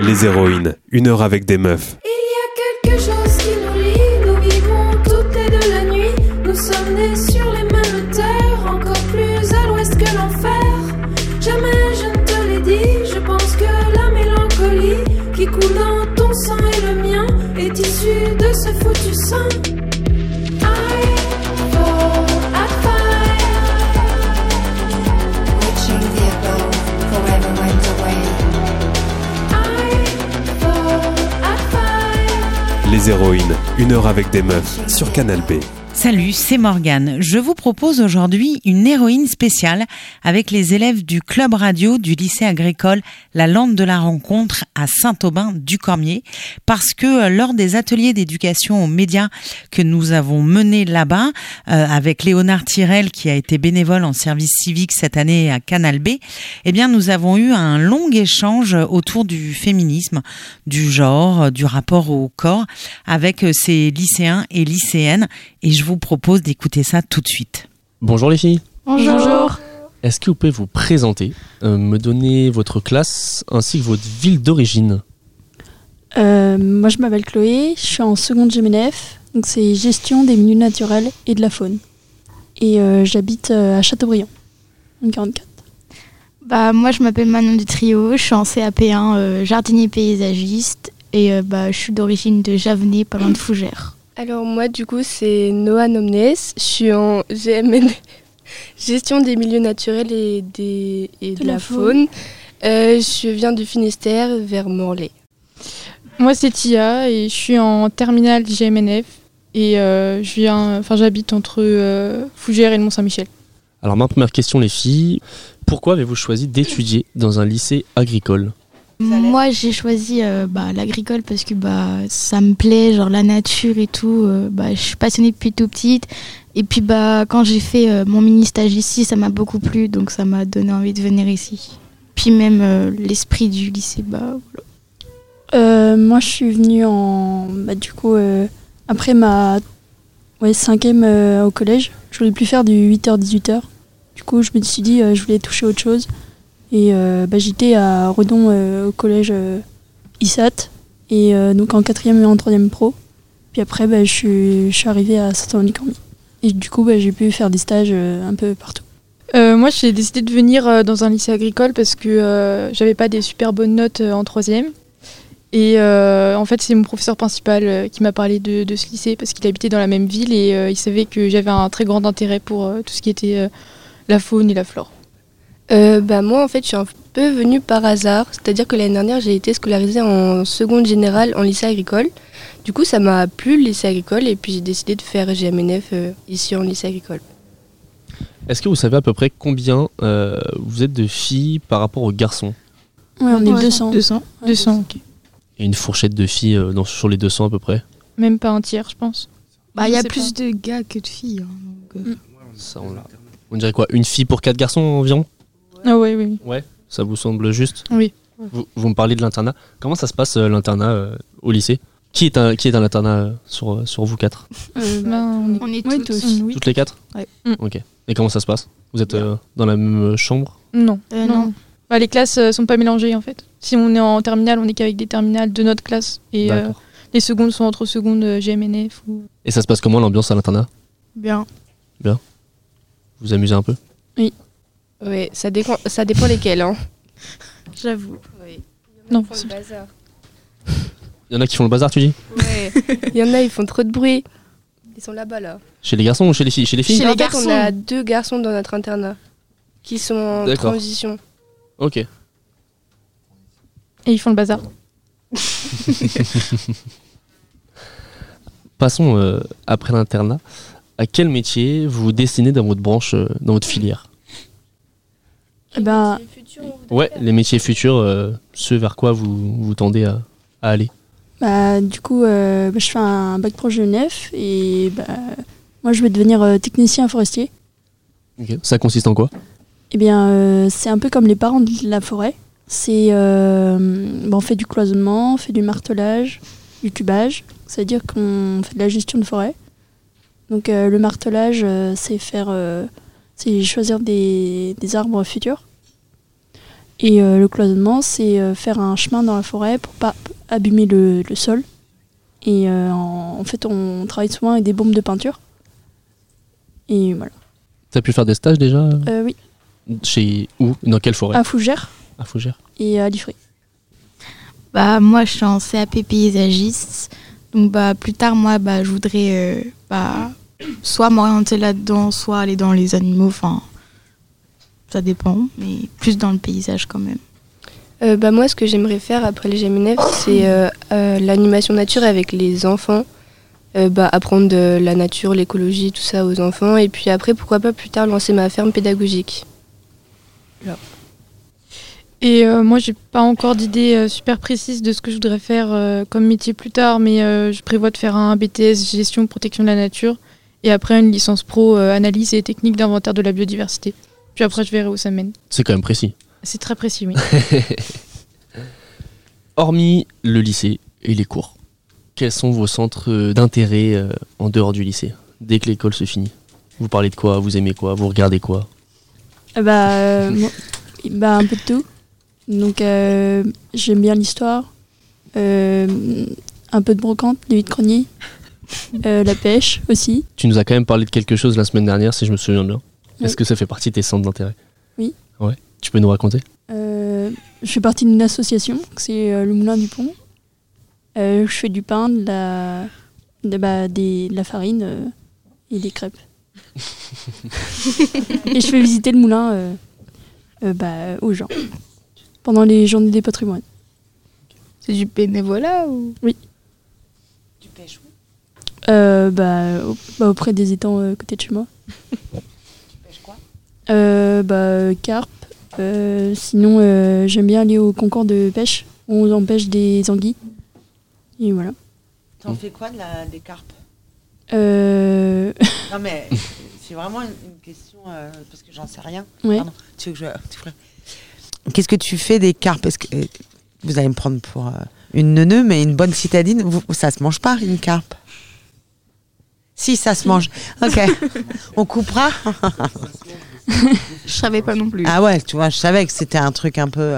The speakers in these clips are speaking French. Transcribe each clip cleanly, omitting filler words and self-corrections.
Les héroïnes, 1 heure avec des meufs. Il y a quelque chose qui nous lie, nous vivons toutes les deux la nuit. Nous sommes nés sur les mêmes terres, encore plus à l'ouest que l'enfer. Jamais je ne te l'ai dit, je pense que la mélancolie qui coule dans ton sang et le mien est issue de ce foutu sang. Les héroïnes, 1 heure avec des meufs sur Canal B. Salut, c'est Morgane. Je vous propose aujourd'hui une héroïne spéciale avec les élèves du club radio du lycée agricole La Lande de la Rencontre à Saint-Aubin-du-Cormier parce que lors des ateliers d'éducation aux médias que nous avons menés là-bas avec Léonard Tirel qui a été bénévole en service civique cette année à Canal B, eh bien nous avons eu un long échange autour du féminisme, du genre, du rapport au corps avec ces lycéens et lycéennes et je vous propose d'écouter ça tout de suite. Bonjour les filles. Bonjour. Est-ce que vous pouvez vous présenter, me donner votre classe ainsi que votre ville d'origine ? Moi je m'appelle Chloé, je suis en seconde GMNF, donc c'est gestion des milieux naturels et de la faune. Et j'habite à Châteaubriand, en 44. Moi je m'appelle Manon du Trio, je suis en CAP1 jardinier paysagiste et je suis d'origine de Javenay, pas loin de Fougères. Alors moi du coup c'est Noah Nomnes, je suis en GMN, gestion des milieux naturels et de la faune. Je viens du Finistère vers Morlaix. Moi c'est Tia et je suis en terminale GMNF et j'habite entre Fougères et le Mont-Saint-Michel. Alors ma première question les filles, pourquoi avez-vous choisi d'étudier dans un lycée agricole ? Moi j'ai choisi l'agricole parce que ça me plaît, genre la nature et tout, je suis passionnée depuis tout petite et puis quand j'ai fait mon mini stage ici ça m'a beaucoup plu donc ça m'a donné envie de venir ici. Puis même l'esprit du lycée, voilà. Moi je suis venue après ma 5e au collège, je voulais plus faire du 8h-18h, du coup je me suis dit je voulais toucher autre chose. Et j'étais à Redon au collège ISAT et donc en 4e et en 3e pro. Puis après je suis arrivée à Saint-Aubin-du-Cormier. Et du coup j'ai pu faire des stages un peu partout. Moi j'ai décidé de venir dans un lycée agricole parce que j'avais pas des super bonnes notes en 3e. Et en fait c'est mon professeur principal qui m'a parlé de ce lycée parce qu'il habitait dans la même ville et il savait que j'avais un très grand intérêt pour tout ce qui était la faune et la flore. Moi en fait je suis un peu venue par hasard, c'est-à-dire que l'année dernière j'ai été scolarisée en seconde générale en lycée agricole. Du coup ça m'a plu le lycée agricole et puis j'ai décidé de faire GMNF ici en lycée agricole. Est-ce que vous savez à peu près combien vous êtes de filles par rapport aux garçons ? Ouais, on est 200. 200, ok. Et une fourchette de filles sur les 200 à peu près ? Même pas un tiers je pense. Il y a plus de gars que de filles. Ça, on dirait quoi ? Une fille pour 4 garçons environ ? Ah oui. Ouais, ça vous semble juste ? Oui. Vous me parlez de l'internat. Comment ça se passe l'internat au lycée ? Qui est un internat sur vous 4 ? On est tous. Toutes les 4 ? Ouais. Ok. Et comment ça se passe ? Vous êtes dans la même chambre ? Non. Non. Les classes sont pas mélangées en fait. Si on est en terminale, on est qu'avec des terminales de notre classe et les secondes sont entre secondes GMNF. Et ça se passe comment l'ambiance à l'internat ? Bien. Vous vous amusez un peu ? Oui. Oui, ça dépend lesquels. Hein. J'avoue. Oui. Non. Le bazar. Il y en a qui font le bazar, tu dis ? Ouais. Il y en a, ils font trop de bruit. Ils sont là-bas, là. Chez les garçons ou chez les filles ? Chez les filles ? En fait, on a 2 garçons dans notre internat qui sont en transition. Ok. Et ils font le bazar. Passons après l'internat. À quel métier vous vous destinez dans votre branche, dans votre filière ? Les métiers futurs, ceux vers quoi vous tendez à aller ? Du coup, je fais un bac pro GMNF et moi je vais devenir technicien forestier. Okay. Ça consiste en quoi ? C'est un peu comme les parents de la forêt. On fait du cloisonnement, on fait du martelage, du tubage. C'est-à-dire qu'on fait de la gestion de forêt. Donc le martelage, c'est choisir des arbres futurs. Et le cloisonnement, c'est faire un chemin dans la forêt pour pas abîmer le sol. Et en fait, on travaille souvent avec des bombes de peinture. Et voilà. T'as pu faire des stages déjà Oui. Chez où? Dans quelle forêt? À Fougères À Fougères. et à Liffré. Bah, moi, je suis en CAP paysagiste. Donc, bah, plus tard, moi, bah, je voudrais soit m'orienter là-dedans, soit aller dans les animaux. Enfin, ça dépend, mais plus dans le paysage quand même. Bah moi, ce que j'aimerais faire après les GMNF, c'est l'animation nature avec les enfants. Apprendre de la nature, l'écologie, tout ça aux enfants. Et puis après, pourquoi pas plus tard lancer ma ferme pédagogique. Et moi, j'ai pas encore d'idée super précise de ce que je voudrais faire comme métier plus tard, mais je prévois de faire un BTS gestion protection de la nature et après une licence pro analyse et technique d'inventaire de la biodiversité. Puis après, je verrai où ça mène. C'est quand même précis. C'est très précis, oui. Hormis le lycée et les cours, quels sont vos centres d'intérêt en dehors du lycée? Dès que l'école se finit, vous parlez de quoi? Vous aimez quoi? Vous regardez quoi? Un peu de tout. Donc j'aime bien l'histoire, un peu de brocante, du vide-grenier, la pêche aussi. Tu nous as quand même parlé de quelque chose la semaine dernière, si je me souviens bien. Oui. Est-ce que ça fait partie de tes centres d'intérêt? Oui. Ouais. Tu peux nous raconter? Je fais partie d'une association, c'est le Moulin du Pont. Je fais du pain, de la farine et des crêpes. Et je fais visiter le moulin aux gens pendant les journées des patrimoines. C'est du bénévolat ou? Oui. Tu pêches où? Auprès des étangs côté de chez moi. Tu pêches quoi? Carpe. Sinon, j'aime bien aller au concours de pêche où on empêche des anguilles. Et voilà. T'en fais quoi des carpes? Ouais. Non mais c'est vraiment une question parce que j'en sais rien. Pardon. Tu veux que Qu'est-ce que tu fais des carpes? Est-ce que vous allez me prendre pour une neuneu, mais une bonne citadine, ça se mange pas une carpe? Si, ça se mange. Ok. On coupera. Je savais pas non plus. Ah ouais, tu vois, je savais que c'était un truc un peu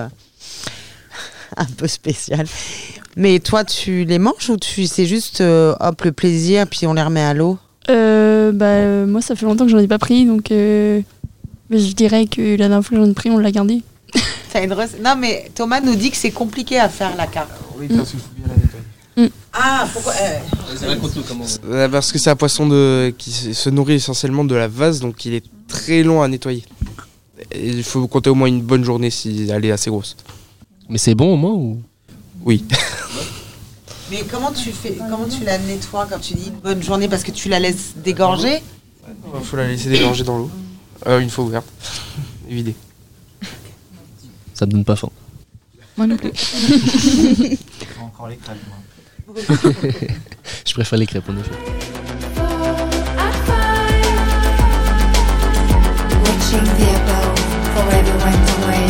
spécial. Mais toi, tu les manges ou c'est juste hop le plaisir puis on les remet à l'eau? Moi, ça fait longtemps que j'en ai pas pris, donc je dirais que la dernière fois que j'en ai pris, on l'a gardé. Non, mais Thomas nous dit que c'est compliqué à faire la carpe. Oui, parce qu'il faut bien la nettoyer. Ah, pourquoi Raconte-nous comment. Parce que c'est un poisson qui se nourrit essentiellement de la vase, donc il est très long à nettoyer. Et il faut compter au moins une bonne journée si elle est assez grosse. Mais c'est bon au moins ou? Oui. Mais comment tu la nettoies quand tu dis une bonne journée? Parce que tu la laisses dégorger? Il faut la laisser dégorger dans l'eau, une fois ouverte, et vider. Ça te donne pas faim? Moi non plus. Encore les crêpes, moi. Je préfère les crêpes en effet. Watching the above forever went away.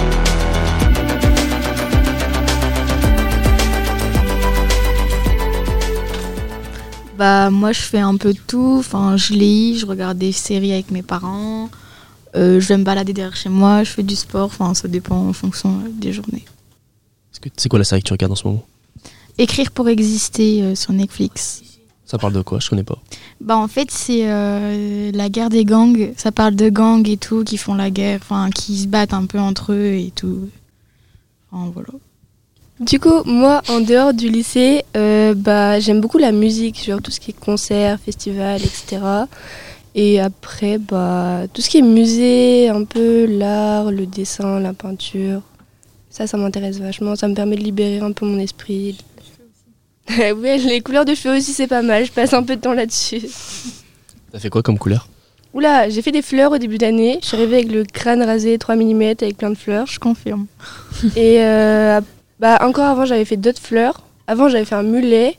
Bah, moi, je fais un peu de tout. Enfin, je lis, je regarde des séries avec mes parents. Je vais me balader derrière chez moi, je fais du sport. Enfin, ça dépend en fonction des journées. C'est quoi la série que tu regardes en ce moment? Écrire pour exister sur Netflix. Ça parle de quoi? Je connais pas. Bah, en fait, c'est la guerre des gangs. Ça parle de gangs et tout, qui font la guerre, enfin, qui se battent un peu entre eux et tout. Enfin, voilà. Du coup, moi, en dehors du lycée, j'aime beaucoup la musique, genre tout ce qui est concert, festival, etc. Et après, tout ce qui est musée, un peu l'art, le dessin, la peinture, ça m'intéresse vachement. Ça me permet de libérer un peu mon esprit. Ouais, les couleurs de cheveux aussi, c'est pas mal. Je passe un peu de temps là-dessus. T'as fait quoi comme couleur? Oula, j'ai fait des fleurs au début d'année. Je suis arrivée avec le crâne rasé 3 mm avec plein de fleurs. Je confirme. Et encore avant, j'avais fait d'autres fleurs. Avant, j'avais fait un mulet.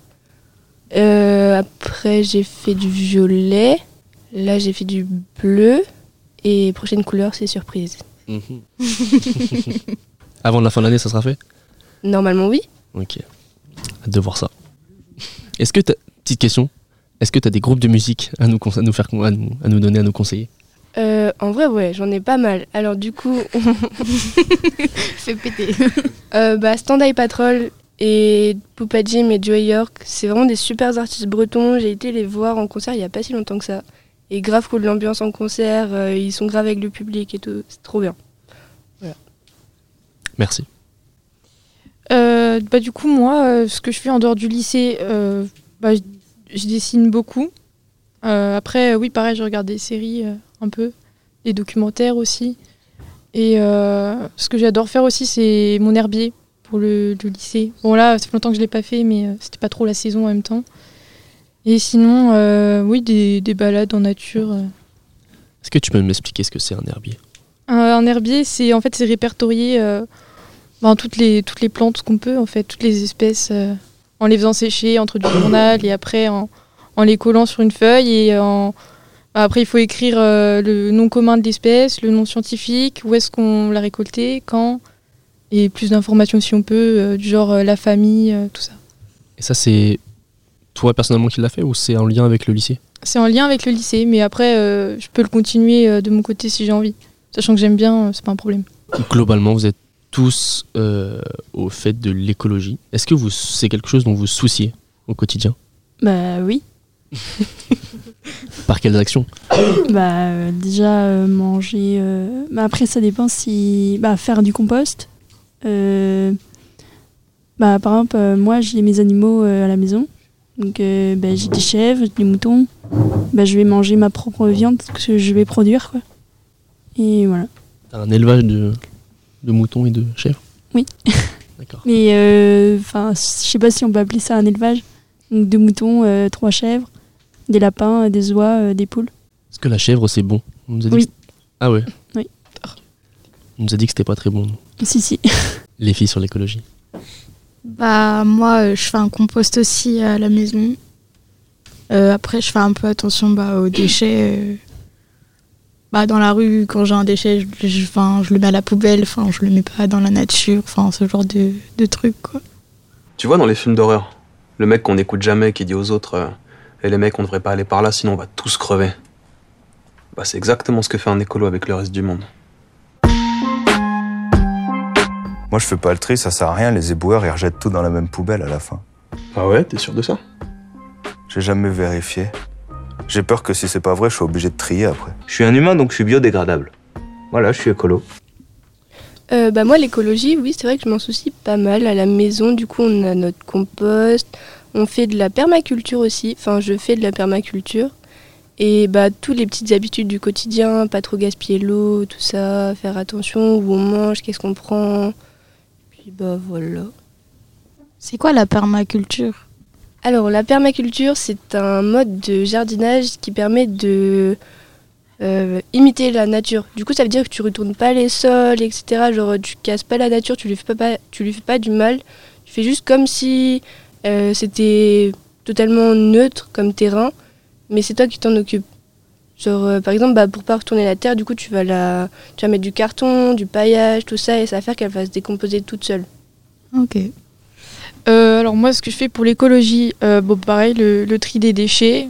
Après, j'ai fait du violet. Là, j'ai fait du bleu. Et prochaine couleur, c'est surprise. Avant la fin de l'année, ça sera fait? Normalement, oui. Ok. Hâte de voir ça. Petite question, est-ce que tu as des groupes de musique à nous donner, à nous conseiller? En vrai, ouais, j'en ai pas mal. Alors du coup, Fais péter. Stand Eye Patrol et Poupa Jim et Joey York, c'est vraiment des super artistes bretons. J'ai été les voir en concert il y a pas si longtemps que ça. Et grave cool l'ambiance en concert, ils sont grave avec le public et tout, c'est trop bien. Voilà. Merci. Du coup, moi, ce que je fais en dehors du lycée, je dessine beaucoup. Après, oui, pareil, je regarde des séries un peu, des documentaires aussi. Et ce que j'adore faire aussi, c'est mon herbier pour le lycée. Bon, là, ça fait longtemps que je ne l'ai pas fait, mais c'était pas trop la saison en même temps. Et sinon, oui, des balades en nature. Est-ce que tu peux m'expliquer ce que c'est un herbier ? Un herbier, c'est répertorié toutes les plantes qu'on peut, en fait, toutes les espèces, en les faisant sécher entre du journal et après en les collant sur une feuille. Et après, il faut écrire le nom commun de l'espèce, le nom scientifique, où est-ce qu'on l'a récolté, quand, et plus d'informations si on peut, du genre la famille, tout ça. Et ça, c'est toi personnellement qui l'as fait ou c'est en lien avec le lycée ? C'est en lien avec le lycée, mais après, je peux le continuer de mon côté si j'ai envie. Sachant que j'aime bien, c'est pas un problème. Globalement, vous êtes tous au fait de l'écologie. Est-ce que c'est quelque chose dont vous souciez au quotidien ? Bah oui. Par quelles actions ? Déjà manger. Après, ça dépend si. Faire du compost. Par exemple, moi, j'ai mes animaux à la maison. Donc, j'ai des chèvres, des moutons. Je vais manger ma propre viande que je vais produire, quoi. Et voilà. T'as un élevage de moutons et de chèvres ? Oui. D'accord. Mais je sais pas si on peut appeler ça un élevage. Donc 2 moutons, 3 chèvres, des lapins, des oies, des poules. Est-ce que la chèvre c'est bon ? On nous a dit Oui. Ah ouais ? Oui. On nous a dit que c'était pas très bon. Non. Si. Les filles sur l'écologie. Moi, je fais un compost aussi à la maison. Après, je fais un peu attention aux déchets. Dans la rue, quand j'ai un déchet, je le mets à la poubelle. Je le mets pas dans la nature. Ce genre de trucs, quoi. Tu vois, dans les films d'horreur, le mec qu'on n'écoute jamais, qui dit aux autres et les mecs, on devrait pas aller par là, sinon on va tous crever. C'est exactement ce que fait un écolo avec le reste du monde. Moi, je fais pas le tri, ça sert à rien. Les éboueurs, ils rejettent tout dans la même poubelle à la fin. Ah ouais, t'es sûr de ça ? J'ai jamais vérifié. J'ai peur que si c'est pas vrai, je sois obligé de trier après. Je suis un humain, donc je suis biodégradable. Voilà, je suis écolo. Moi, l'écologie, oui, c'est vrai que je m'en soucie pas mal. À la maison, du coup, on a notre compost. On fait de la permaculture aussi. Je fais de la permaculture. Et toutes les petites habitudes du quotidien, pas trop gaspiller l'eau, tout ça, faire attention où on mange, qu'est-ce qu'on prend. Puis voilà. C'est quoi la permaculture ? Alors, la permaculture, c'est un mode de jardinage qui permet de imiter la nature. Du coup, ça veut dire que tu retournes pas les sols, etc. Genre, tu casses pas la nature, tu lui fais pas du mal. Tu fais juste comme si c'était totalement neutre comme terrain, mais c'est toi qui t'en occupes. Genre, par exemple, pour pas retourner la terre, du coup, tu vas mettre du carton, du paillage, tout ça, et ça va faire qu'elle va se décomposer toute seule. Ok. Alors moi, ce que je fais pour l'écologie, pareil, le tri des déchets,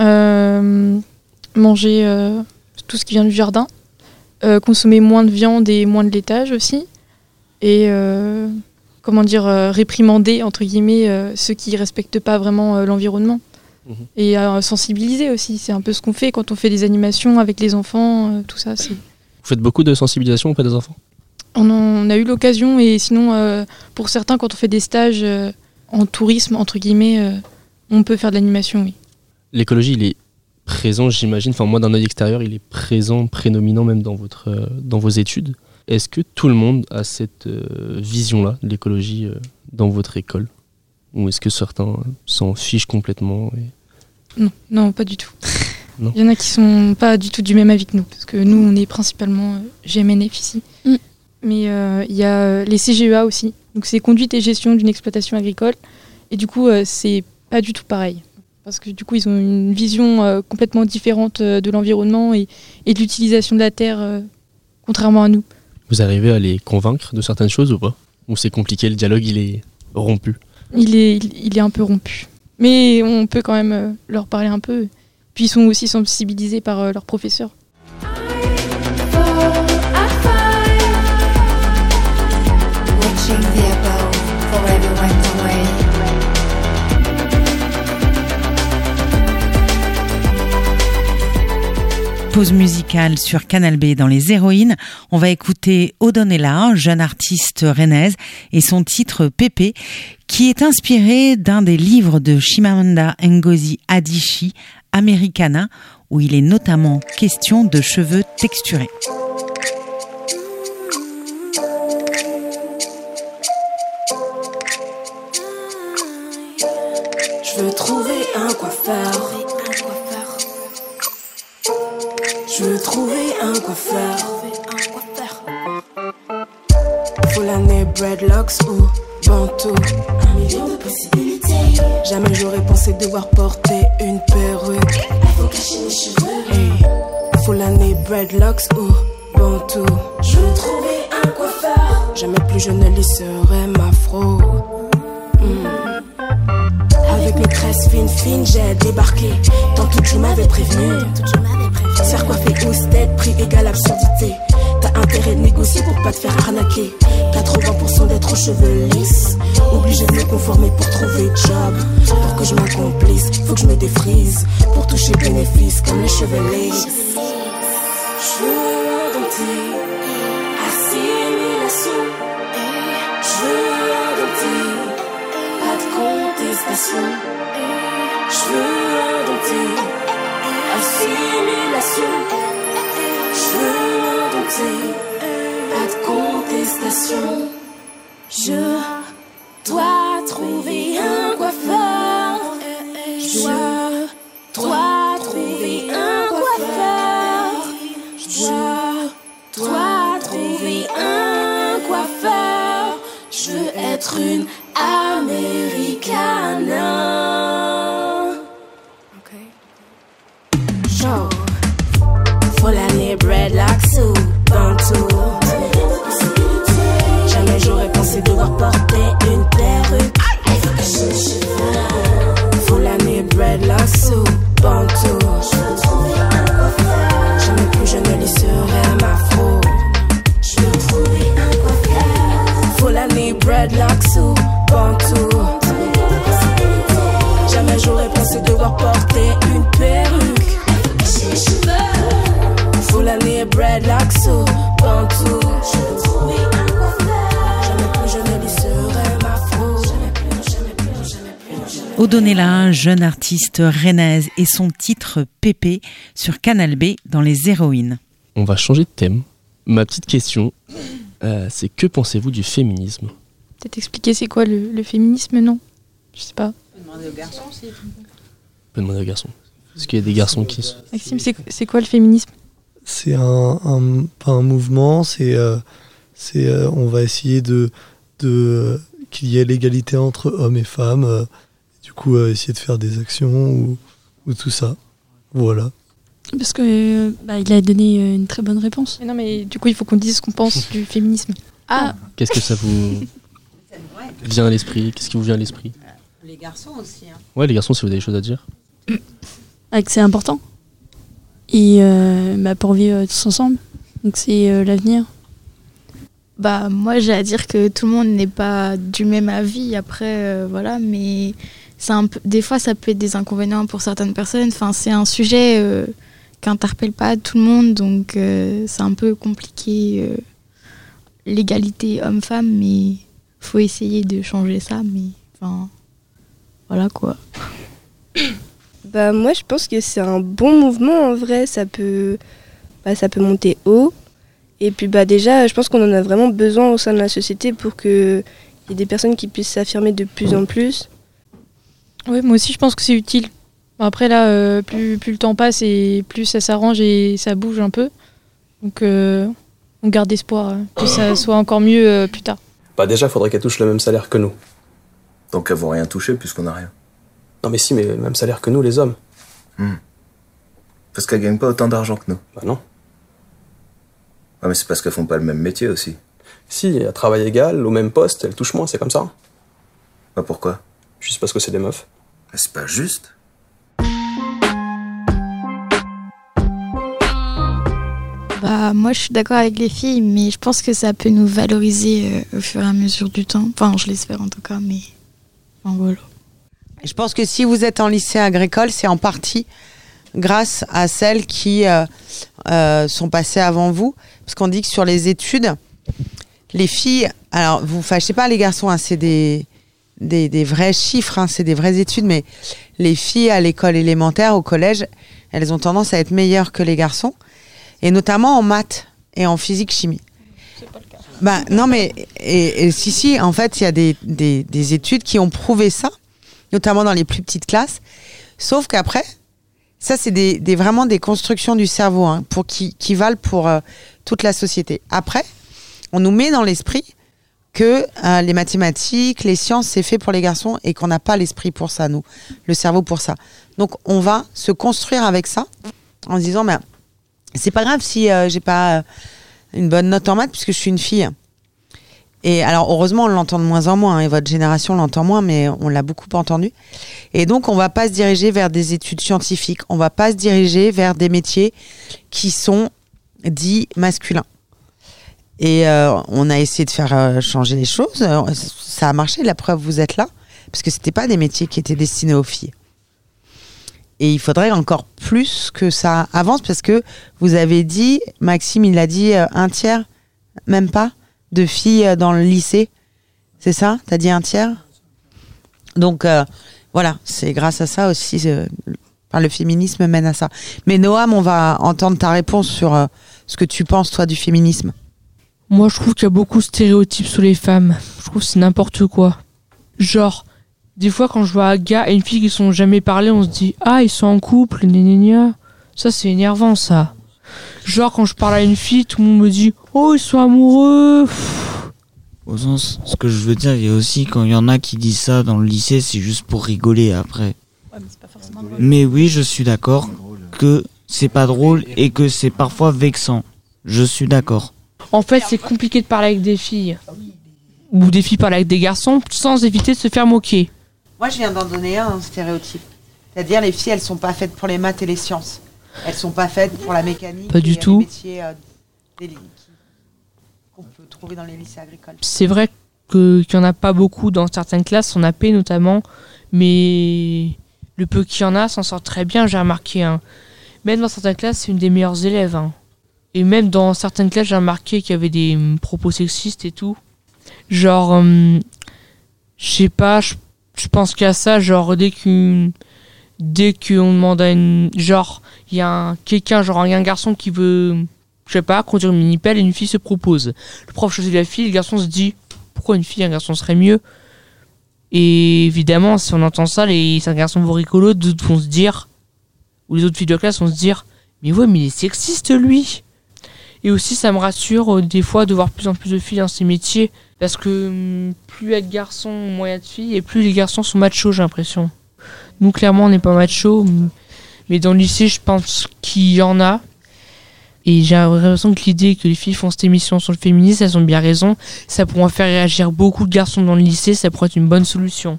manger tout ce qui vient du jardin, consommer moins de viande et moins de laitage aussi, et réprimander, entre guillemets, ceux qui respectent pas vraiment l'environnement. Et sensibiliser aussi, c'est un peu ce qu'on fait quand on fait des animations avec les enfants, tout ça. Vous faites beaucoup de sensibilisation auprès des enfants ? On a eu l'occasion, et sinon, pour certains, quand on fait des stages en tourisme, entre guillemets, on peut faire de l'animation, oui. L'écologie, il est présent, j'imagine, moi d'un œil extérieur, il est présent, prédominant même dans vos études. Est-ce que tout le monde a cette vision-là de l'écologie dans votre école ? Ou est-ce que certains s'en fichent complètement Non, pas du tout. Non. Il y en a qui sont pas du tout du même avis que nous, parce que nous, on est principalement GMNF ici. Mais il y a les CGEA aussi, donc c'est conduite et gestion d'une exploitation agricole, et du coup, c'est pas du tout pareil. Parce que du coup, ils ont une vision complètement différente de l'environnement et de l'utilisation de la terre, contrairement à nous. Vous arrivez à les convaincre de certaines choses ou pas ? Ou c'est compliqué, le dialogue il est rompu ? Il est un peu rompu. Mais on peut quand même leur parler un peu. Puis ils sont aussi sensibilisés par leurs professeurs. I pause musicale sur Canal B dans Les Héroïnes. On va écouter Odonela, jeune artiste rennaise, et son titre Pépé, qui est inspiré d'un des livres de Chimamanda Ngozi Adichie, Americana, où il est notamment question de cheveux texturés. Je veux trouver un coiffeur. Je veux trouver un coiffeur. Full année dreadlocks ou bandeau. 1 million de possibilités. Jamais j'aurais pensé devoir porter une perruque. Il faut cacher mes cheveux. Hey. Full année dreadlocks ou bandeau. Je veux trouver un coiffeur. Jamais plus je ne lisserai ma fro. Avec mes tresses fines, j'ai débarqué. Tantôt tu m'avais prévenu. Se faire coiffer hausse tête, prix égal absurdité. T'as intérêt de négocier pour pas te faire arnaquer. 80% d'être aux cheveux lisses. Obligé de me conformer pour trouver job. Pour que je m'accomplisse, faut que je me défrise. Pour toucher bénéfice comme les cheveux lisses. Je veux un dentier, assimilation. Je veux un dentier, pas de contestation. Je veux un dentier, assimilation. Je veux un dentier, pas de contestation. Je dois trouver un coiffeur. Je dois trouver un coiffeur. Je dois trouver un coiffeur. Je veux être une Americana. Show. Full année dreadlocks ou bandeau. Jamais j'aurais pensé devoir porter une perruque. Full année dreadlocks ou bandeau. Jamais plus je ne lisserai ma fro. Je veux trouver un coiffeur. Full année dreadlocks ou bandeau. Jamais j'aurais pensé devoir porter une perruque. Full année dreadlocks ou bandeau. Je veux trouver un coiffeur. Jamais plus je ne lisserai ma fro. Odonela, jeune artiste rennaise, et son titre Pépé sur Canal B dans Les Héroïnes. On va changer de thème. Ma petite question, c'est que pensez-vous du féminisme ? Peut-être expliquer c'est quoi le féminisme, non ? Je sais pas. On peut demander aux garçons aussi. On peut demander aux garçons. Parce qu'il y a des garçons qui... Maxime, c'est quoi le féminisme ? C'est pas un mouvement, on va essayer de qu'il y ait l'égalité entre hommes et femmes, du coup essayer de faire des actions ou tout ça, voilà. Parce que il a donné une très bonne réponse. Mais non, mais du coup il faut qu'on dise ce qu'on pense du féminisme. Ah. Qu'est-ce que ça vous vient à l'esprit ? Qu'est-ce qui vous vient à l'esprit ? Les garçons aussi. Hein. Ouais, les garçons, si vous avez des choses à dire. Que c'est important. Et pour vivre tous ensemble. Donc c'est l'avenir. Moi j'ai à dire que tout le monde n'est pas du même avis après, voilà, mais c'est des fois ça peut être des inconvénients pour certaines personnes. Enfin, c'est un sujet qui n'interpelle pas tout le monde, donc c'est un peu compliqué, l'égalité homme-femme, mais faut essayer de changer ça, mais enfin voilà quoi. Moi je pense que c'est un bon mouvement en vrai, ça peut monter haut. Et puis déjà, je pense qu'on en a vraiment besoin au sein de la société pour qu'il y ait des personnes qui puissent s'affirmer de plus en plus. Oui, moi aussi je pense que c'est utile. Après là, plus le temps passe et plus ça s'arrange et ça bouge un peu. Donc on garde espoir que ça soit encore mieux plus tard. Déjà, il faudrait qu'elle touche le même salaire que nous. Donc elles vont rien toucher puisqu'on n'a rien. Non mais si, mais le même salaire que nous, les hommes. Parce qu'elles gagnent pas autant d'argent que nous. Non. Ah, mais c'est parce qu'elles font pas le même métier aussi. Si, à travail égal, au même poste, elles touchent moins, c'est comme ça. Pourquoi ? Juste parce que c'est des meufs. Mais c'est pas juste. Moi je suis d'accord avec les filles, mais je pense que ça peut nous valoriser au fur et à mesure du temps. Enfin, je l'espère en tout cas, mais voilà. Je pense que si vous êtes en lycée agricole, c'est en partie grâce à celles qui sont passées avant vous. Parce qu'on dit que sur les études, les filles... Alors, vous fâchez pas les garçons, hein, c'est des vrais chiffres, hein, c'est des vraies études, mais les filles à l'école élémentaire, au collège, elles ont tendance à être meilleures que les garçons, et notamment en maths et en physique-chimie. C'est pas le cas. Bah, non, mais si, en fait, il y a des études qui ont prouvé ça, notamment dans les plus petites classes, sauf qu'après, ça, c'est vraiment des constructions du cerveau, hein, qui valent pour toute la société. Après, on nous met dans l'esprit que les mathématiques, les sciences, c'est fait pour les garçons et qu'on n'a pas l'esprit pour ça, nous, le cerveau pour ça. Donc, on va se construire avec ça en se disant, ben, c'est pas grave si j'ai pas une bonne note en maths puisque je suis une fille. Et alors, heureusement, on l'entend de moins en moins, hein, et votre génération l'entend moins, mais on l'a beaucoup entendu. Et donc, on va pas se diriger vers des études scientifiques, on va pas se diriger vers des métiers qui sont dits masculins. Et on a essayé de faire changer les choses. Ça a marché, la preuve, vous êtes là. Parce que c'était pas des métiers qui étaient destinés aux filles. Et il faudrait encore plus que ça avance, parce que vous avez dit, Maxime, il a dit un tiers, même pas, de filles dans le lycée. C'est ça? T'as dit un tiers? Donc, voilà, c'est grâce à ça aussi, le féminisme mène à ça. Mais Noam, on va entendre ta réponse sur ce que tu penses, toi, du féminisme. Moi, je trouve qu'il y a beaucoup de stéréotypes sur les femmes. Je trouve que c'est n'importe quoi. Genre, des fois, quand je vois un gars et une fille qui sont jamais parlé, on se dit « Ah, ils sont en couple, gna. Ça, c'est énervant, ça. Genre, quand je parle à une fille, tout le monde me dit « Oh, ils sont amoureux !» Au sens, ce que je veux dire, il y a aussi, quand il y en a qui disent ça dans le lycée, c'est juste pour rigoler après. Ouais, mais c'est pas forcément drôle. Mais oui, je suis d'accord que c'est pas drôle et que c'est parfois vexant. Je suis d'accord. En fait, c'est compliqué de parler avec des filles. Ou des filles parler avec des garçons sans éviter de se faire moquer. Moi, je viens d'en donner un stéréotype. C'est-à-dire, les filles, elles sont pas faites pour les maths et les sciences. Elles sont pas faites pour la mécanique. Pas du tout. Les métiers qu'on peut trouver dans les lycées agricoles. C'est vrai qu'il n'y en a pas beaucoup dans certaines classes, en AP notamment. Mais le peu qu'il y en a s'en sort très bien, j'ai remarqué. Hein. Même dans certaines classes, c'est une des meilleures élèves. Hein. Et même dans certaines classes, j'ai remarqué qu'il y avait des propos sexistes et tout. Genre, je sais pas, je pense qu'à ça, genre, dès qu'on demande à une... Genre, il y a quelqu'un, genre un garçon qui veut, je sais pas, conduire une mini-pelle et une fille se propose. Le prof choisit la fille, le garçon se dit, pourquoi une fille, un garçon serait mieux? Et évidemment, si on entend ça, les 5 garçons vont rigoler, d'autres vont se dire, ou les autres filles de la classe vont se dire, mais ouais, mais il est sexiste, lui. Et aussi, ça me rassure des fois de voir plus en plus de filles dans ces métiers. Parce que plus il y a de garçons, moins il y a de filles. Et plus les garçons sont machos, j'ai l'impression. Nous, clairement, on n'est pas machos. Mais dans le lycée, je pense qu'il y en a. Et j'ai l'impression que l'idée que les filles font cette émission sur le féminisme, elles ont bien raison. Ça pourrait faire réagir beaucoup de garçons dans le lycée. Ça pourrait être une bonne solution.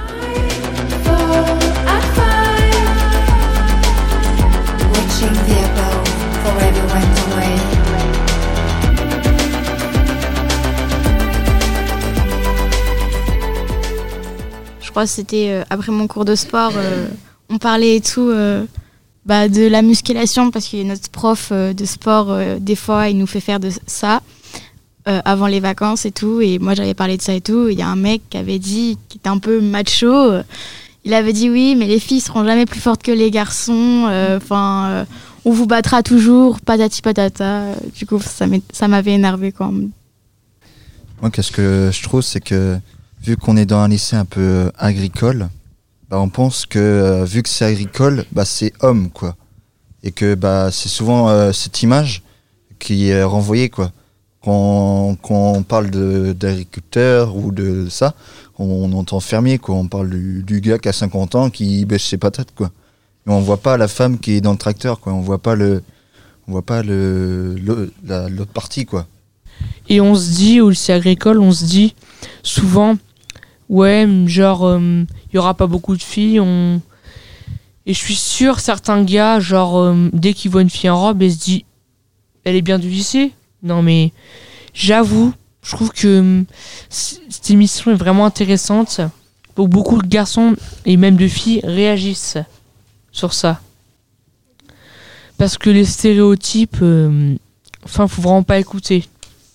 Je crois que c'était après mon cours de sport, on parlait et tout de la musculation parce que notre prof de sport, des fois, il nous fait faire de ça avant les vacances et tout. Et moi, j'avais parlé de ça et tout. Il y a un mec qui avait dit, qui était un peu macho, il avait dit oui, mais les filles seront jamais plus fortes que les garçons. On vous battra toujours, patati patata. Du coup, ça m'avait énervé quand même. Moi, qu'est-ce que je trouve, c'est que vu qu'on est dans un lycée un peu agricole, on pense que vu que c'est agricole, c'est homme, quoi. Et que c'est souvent cette image qui est renvoyée, quoi. Quand on parle d'agriculteur ou de ça, on entend fermier, quoi. On parle du gars qui a 50 ans qui bêche ses patates, quoi. Mais on voit pas la femme qui est dans le tracteur, quoi. On voit pas l'autre partie, quoi. Et on se dit, au lycée agricole, on se dit souvent, ouais, genre, il y aura pas beaucoup de filles. Et je suis sûr, certains gars, genre, dès qu'ils voient une fille en robe, ils se disent, elle est bien du lycée. Non, mais j'avoue, je trouve que cette émission est vraiment intéressante. Beaucoup de garçons et même de filles réagissent sur ça. Parce que les stéréotypes, faut vraiment pas écouter.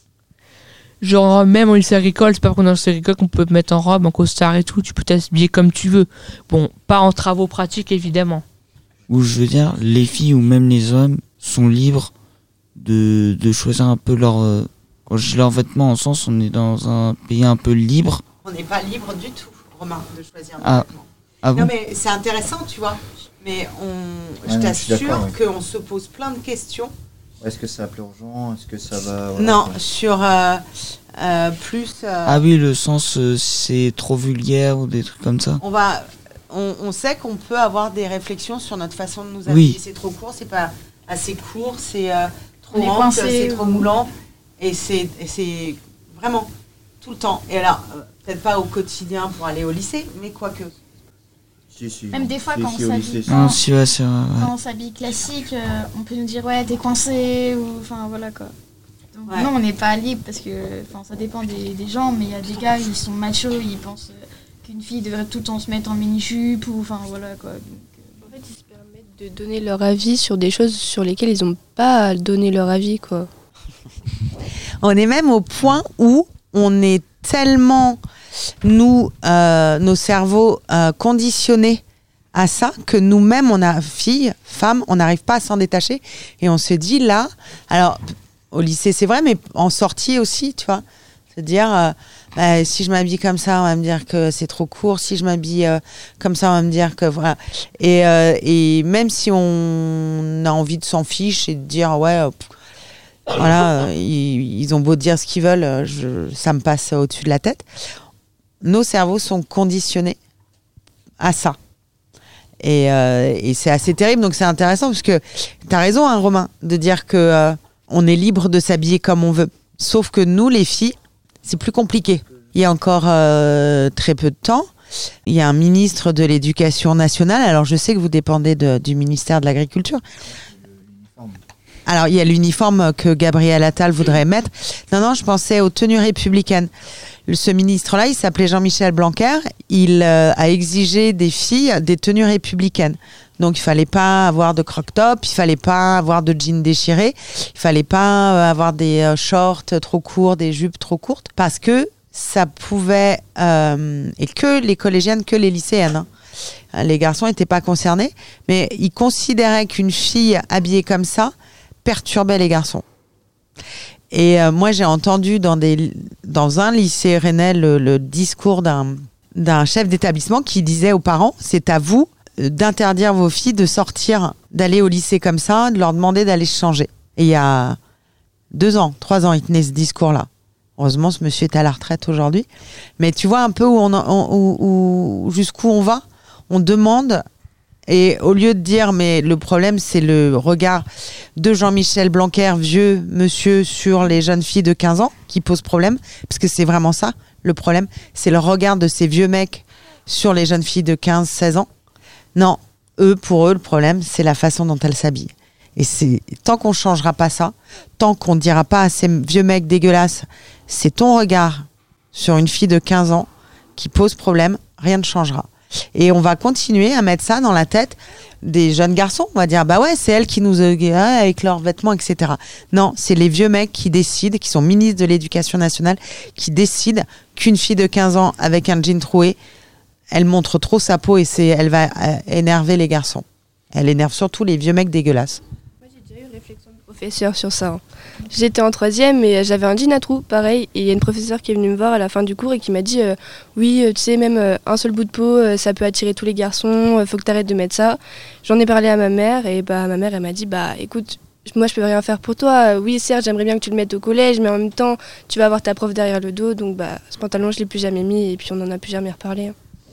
Genre, même au lycée agricole, c'est pas qu'on est au lycée agricole qu'on peut te mettre en robe, en costard et tout. Tu peux t'habiller comme tu veux. Bon, pas en travaux pratiques, évidemment. Où je veux dire, les filles ou même les hommes sont libres de choisir un peu quand je dis leurs vêtements, en sens, on est dans un pays un peu libre. On n'est pas libre du tout, Romain, de choisir un vêtement. Ah bon ? Non, mais c'est intéressant, tu vois. Mais je t'assure qu'on se pose plein de questions. Est-ce que c'est appelé urgent ? Est-ce que ça va... Non, sur plus... Ah oui, le sens, c'est trop vulgaire ou des trucs comme ça. On sait qu'on peut avoir des réflexions sur notre façon de nous habiller. Oui. C'est trop court, c'est pas assez court, c'est trop ample, c'est trop moulant. Et c'est vraiment tout le temps. Et alors, peut-être pas au quotidien pour aller au lycée, mais quoique... Même des fois, quand on s'habille classique, on peut nous dire ouais, t'es coincé, ou enfin voilà quoi. Donc, non, on n'est pas libre parce que ça dépend des gens, mais il y a des gars, ils sont machos, ils pensent qu'une fille devrait tout le temps se mettre en mini-jupe, ou enfin voilà quoi. Donc, en fait, ils se permettent de donner leur avis sur des choses sur lesquelles ils n'ont pas donné leur avis quoi. On est même au point où on est tellement... nos cerveaux conditionnés à ça, que nous-mêmes, filles, femmes, on n'arrive pas à s'en détacher. Et on se dit là, alors au lycée c'est vrai, mais en sortie aussi, tu vois. C'est-à-dire, si je m'habille comme ça, on va me dire que c'est trop court. Si je m'habille comme ça, on va me dire que voilà. Et même si on a envie de s'en fiche et de dire, ouais... voilà, ils ont beau dire ce qu'ils veulent, ça me passe au-dessus de la tête. Nos cerveaux sont conditionnés à ça. Et c'est assez terrible, donc c'est intéressant parce que t'as raison, hein, Romain, de dire que on est libre de s'habiller comme on veut. Sauf que nous, les filles, c'est plus compliqué. Il y a encore très peu de temps, il y a un ministre de l'Éducation nationale. Alors je sais que vous dépendez du ministère de l'Agriculture. Alors, il y a l'uniforme que Gabriel Attal voudrait mettre. Non, je pensais aux tenues républicaines. Ce ministre-là, il s'appelait Jean-Michel Blanquer. Il a exigé des filles des tenues républicaines. Donc, il fallait pas avoir de croc-top, il fallait pas avoir de jeans déchirés, il fallait pas avoir des shorts trop courts, des jupes trop courtes, parce que ça pouvait... et que les collégiennes, que les lycéennes, hein. Les garçons n'étaient pas concernés, mais ils considéraient qu'une fille habillée comme ça perturbait les garçons. Et moi, j'ai entendu dans un lycée rennais le discours d'un chef d'établissement qui disait aux parents, c'est à vous d'interdire vos filles de sortir, d'aller au lycée comme ça, de leur demander d'aller se changer. Et il y a 2 ans, 3 ans, il tenait ce discours-là. Heureusement, ce monsieur est à la retraite aujourd'hui. Mais tu vois un peu jusqu'où on va. On demande... Et au lieu de dire, mais le problème, c'est le regard de Jean-Michel Blanquer, vieux monsieur, sur les jeunes filles de 15 ans, qui pose problème, parce que c'est vraiment ça, le problème, c'est le regard de ces vieux mecs sur les jeunes filles de 15-16 ans. Non, pour eux, le problème, c'est la façon dont elles s'habillent. Et tant qu'on changera pas ça, tant qu'on dira pas à ces vieux mecs dégueulasses, c'est ton regard sur une fille de 15 ans qui pose problème, rien ne changera. Et on va continuer à mettre ça dans la tête des jeunes garçons. On va dire, bah ouais, c'est elles qui nous... avec leurs vêtements, etc. Non, c'est les vieux mecs qui décident, qui sont ministres de l'Éducation nationale, qui décident qu'une fille de 15 ans avec un jean troué, elle montre trop sa peau et elle va énerver les garçons. Elle énerve surtout les vieux mecs dégueulasses. Moi, j'ai déjà eu une réflexion de professeur sur ça. Hein. J'étais en 3e et j'avais un jean à trous, pareil. Et il y a une professeure qui est venue me voir à la fin du cours et qui m'a dit oui, tu sais, même un seul bout de peau, ça peut attirer tous les garçons, faut que tu arrêtes de mettre ça. J'en ai parlé à ma mère et ma mère, elle m'a dit écoute, moi je peux rien faire pour toi. Oui, certes, j'aimerais bien que tu le mettes au collège, mais en même temps, tu vas avoir ta prof derrière le dos. Donc ce pantalon, je l'ai plus jamais mis et puis on n'en a plus jamais reparlé. Hein.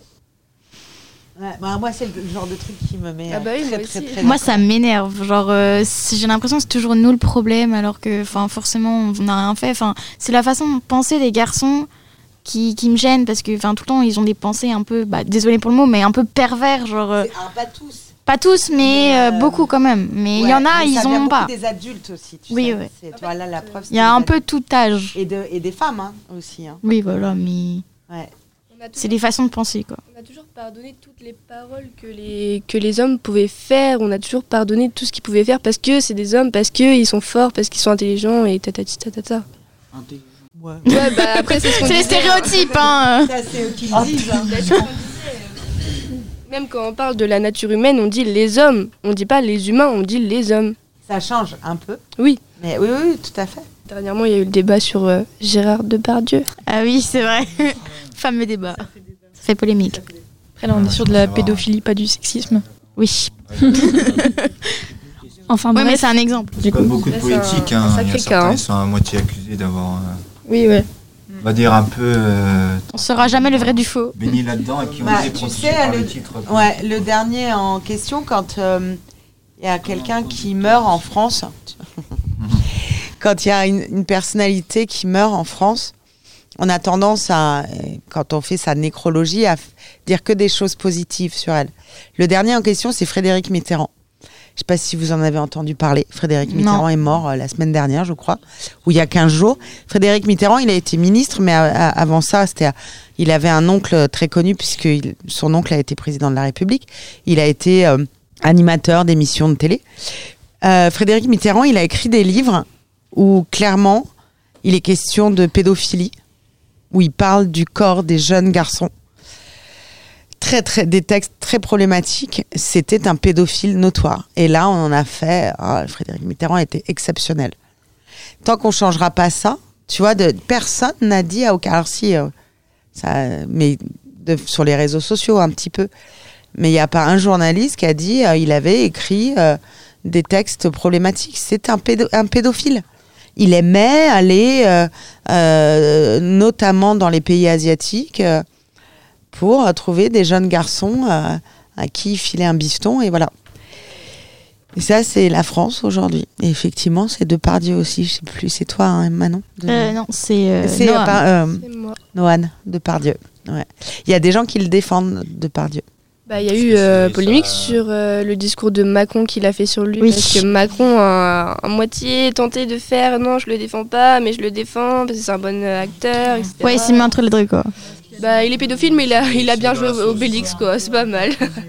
Ouais, moi c'est le genre de truc qui me met très moi ça m'énerve, genre j'ai l'impression que c'est toujours nous le problème alors que forcément on n'a rien fait, c'est la façon de penser des garçons qui me gêne parce que tout le temps ils ont des pensées un peu, désolé pour le mot, mais un peu pervers, genre pas tous mais beaucoup quand même, mais il y en a, ils ont pas. Des adultes aussi, tu oui, sais. Toi, là, la preuve, il y a un peu tout âge et des femmes hein, aussi hein. Oui voilà, mais ouais. C'est des façons de penser, quoi. On a toujours pardonné toutes les paroles que les hommes pouvaient faire. On a toujours pardonné tout ce qu'ils pouvaient faire parce que c'est des hommes, parce qu'ils sont forts, parce qu'ils sont intelligents et tatati tatata. Ouais, bah après c'est ce qu'on les disait, stéréotypes, hein. Ça, c'est eux qui le disent. Même quand on parle de la nature humaine, on dit les hommes. On dit pas les humains, on dit les hommes. Ça change un peu. Oui. Mais oui, tout à fait. Dernièrement, il y a eu le débat sur Gérard Depardieu. Ah oui, c'est vrai. Fameux débat. Ça fait polémique. Après, là, on est sur de la pédophilie, pas du sexisme. Oui. Enfin, ouais, bref. mais c'est un exemple. C'est comme beaucoup de politiques, hein. Il y a certains qui sont à moitié accusés d'avoir, Oui, ouais. on va dire un peu On saura jamais le vrai du faux. baigné là-dedans et qui ont été protégés par le titre. Ouais, le dernier en question, quand il y a quelqu'un qui meurt en France, quand il y a une personnalité qui meurt en France, on a tendance à, quand on fait sa nécrologie, à dire que des choses positives sur elle. Le dernier en question, c'est Frédéric Mitterrand. Je ne sais pas si vous en avez entendu parler. Frédéric Mitterrand est mort la semaine dernière, je crois, ou il y a 15 jours. Frédéric Mitterrand, il a été ministre, mais avant ça, il avait un oncle très connu, puisque son oncle a été président de la République. Il a été animateur d'émissions de télé. Frédéric Mitterrand, il a écrit des livres où, clairement, il est question de pédophilie, où il parle du corps des jeunes garçons. Des textes très problématiques. C'était un pédophile notoire. Et là, on en a fait... Frédéric Mitterrand était exceptionnel. Tant qu'on ne changera pas ça, tu vois, personne n'a dit à aucun... Alors si, mais sur les réseaux sociaux, un petit peu. Mais il n'y a pas un journaliste qui a dit il avait écrit des textes problématiques. C'est un pédophile. Il aimait aller, notamment dans les pays asiatiques... pour trouver des jeunes garçons à qui filer un bifton, et voilà. Et ça, c'est la France aujourd'hui. Et effectivement, c'est Depardieu aussi. Je sais plus, c'est toi, hein, Manon Non, c'est Noan Depardieu. Ouais. Il y a des gens qui le défendent, Depardieu. Bah, il y a eu polémique sur le discours de Macron qu'il a fait sur lui, parce que Macron a à moitié tenté de faire non, je le défends pas, mais je le défends parce que c'est un bon acteur, etc. Ouais, il s'est mis entre les deux, quoi. Bah, il est pédophile, mais il a bien joué au Obélix, quoi. C'est pas mal.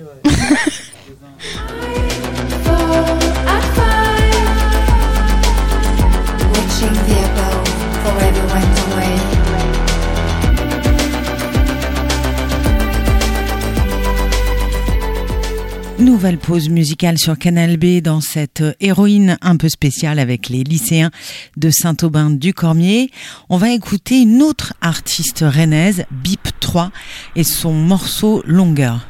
Nouvelle pause musicale sur Canal B dans cette héroïne un peu spéciale avec les lycéens de Saint-Aubin-du-Cormier. On va écouter une autre artiste rennaise, Bip 3, et son morceau Longueur.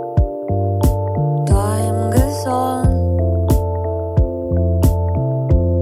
Time goes on.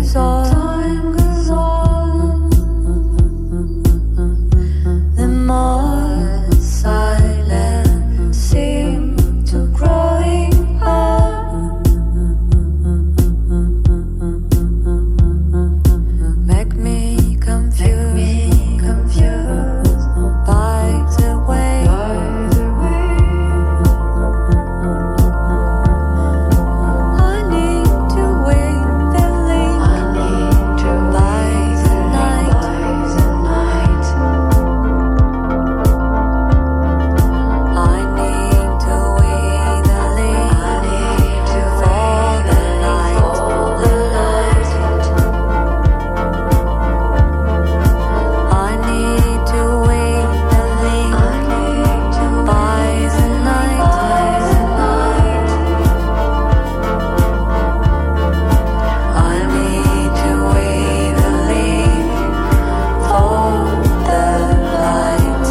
goes on, the more silence seems to growing on. Make me confused by the way I need to wait the link by the night. I need to wait the link for the light. I need to wait the link by the night. I need to wait the link for the light.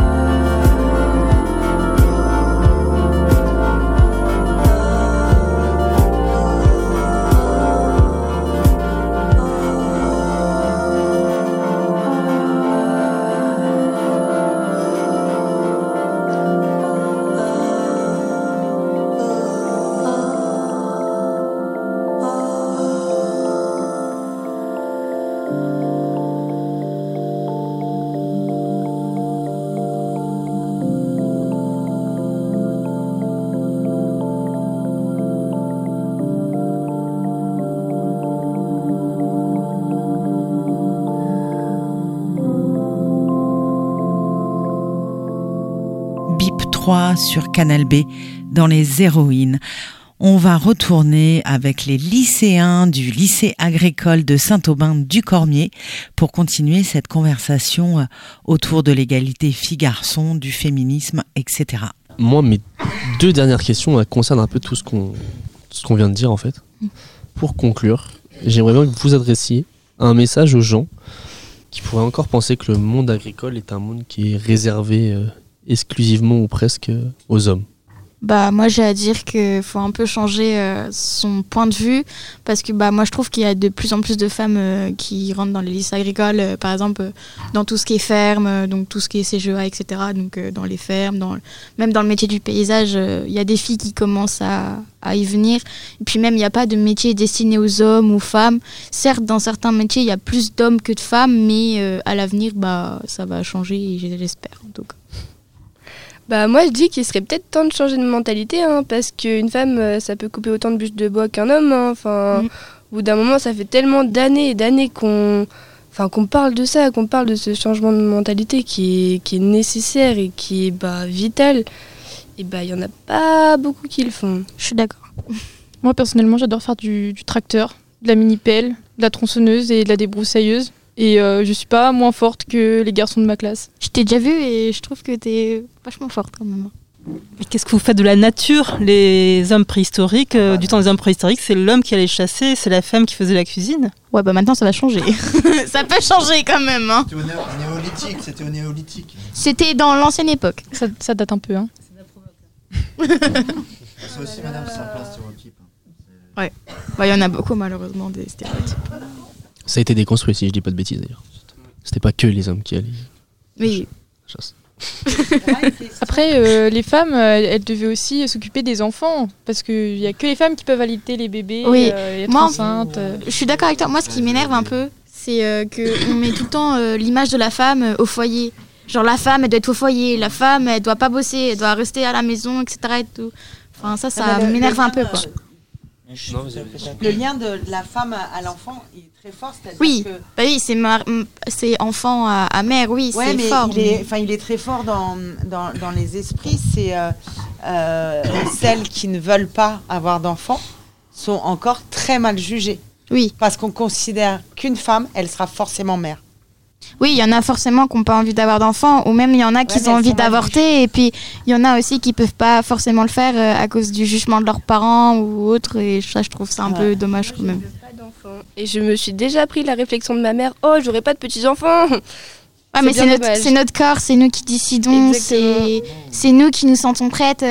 BIP 3 sur Canal B dans les héroïnes. On va retourner avec les lycéens du lycée agricole de Saint-Aubin-du-Cormier pour continuer cette conversation autour de l'égalité filles-garçons, du féminisme, etc. Moi, mes deux dernières questions concernent un peu tout ce qu'on vient de dire en fait. Pour conclure, j'aimerais bien que vous adressiez un message aux gens qui pourraient encore penser que le monde agricole est un monde qui est réservé exclusivement ou presque aux hommes. Bah moi j'ai à dire qu'il faut un peu changer son point de vue parce que bah moi je trouve qu'il y a de plus en plus de femmes qui rentrent dans les lycées agricoles, par exemple dans tout ce qui est ferme, donc tout ce qui est CGEA, etc. Donc dans les fermes, même dans le métier du paysage, il y a des filles qui commencent à y venir. Et puis même il n'y a pas de métier destiné aux hommes ou femmes. Certes dans certains métiers il y a plus d'hommes que de femmes, mais à l'avenir bah ça va changer, j'espère en tout cas. Bah moi je dis qu'il serait peut-être temps de changer de mentalité parce qu'une femme ça peut couper autant de bûches de bois qu'un homme au bout d'un moment ça fait tellement d'années et d'années qu'on parle de ça, qu'on parle de ce changement de mentalité qui est nécessaire et qui est vital, et il y en a pas beaucoup qui le font. Je suis d'accord. Moi personnellement j'adore faire du tracteur, de la mini-pelle, de la tronçonneuse et de la débroussailleuse. Et je suis pas moins forte que les garçons de ma classe. Je t'ai déjà vue et je trouve que t'es vachement forte quand même. Mais qu'est-ce que vous faites de la nature? Les hommes préhistoriques, du temps des hommes préhistoriques, c'est l'homme qui allait chasser, c'est la femme qui faisait la cuisine. Ouais, maintenant ça va changer. Ça peut changer quand même. C'était au néolithique. C'était dans l'ancienne époque. Ça date un peu. C'est aussi madame, c'est un stéréotype. Ouais, il y en a beaucoup malheureusement des stéréotypes. Ça a été déconstruit si je dis pas de bêtises d'ailleurs. C'était pas que les hommes qui allaient chasse. Après, les femmes, elles devaient aussi s'occuper des enfants, parce qu'il n'y a que les femmes qui peuvent allaiter les bébés, être enceintes. Je suis d'accord avec toi. Moi, ce qui m'énerve un peu, c'est qu'on met tout le temps l'image de la femme au foyer. Genre, la femme, elle doit être au foyer, la femme, elle doit pas bosser, elle doit rester à la maison, etc. Et tout. Enfin, ça m'énerve un peu, quoi. Le lien de la femme à l'enfant est très fort, c'est-à-dire oui, que... oui, c'est enfant à mère, oui, ouais, c'est fort. Il est très fort dans les esprits. C'est celles qui ne veulent pas avoir d'enfants sont encore très mal jugées. Oui. Parce qu'on considère qu'une femme, elle sera forcément mère. Oui, il y en a forcément qui n'ont pas envie d'avoir d'enfants, ou même il y en a qui ont envie d'avorter, et puis il y en a aussi qui ne peuvent pas forcément le faire à cause du jugement de leurs parents ou autre, et ça je trouve ça un peu dommage quand même. Et je me suis déjà pris la réflexion de ma mère, oh j'aurai pas de petits-enfants. Ouais, mais c'est notre corps, c'est nous qui décidons, c'est nous qui nous sentons prêtes,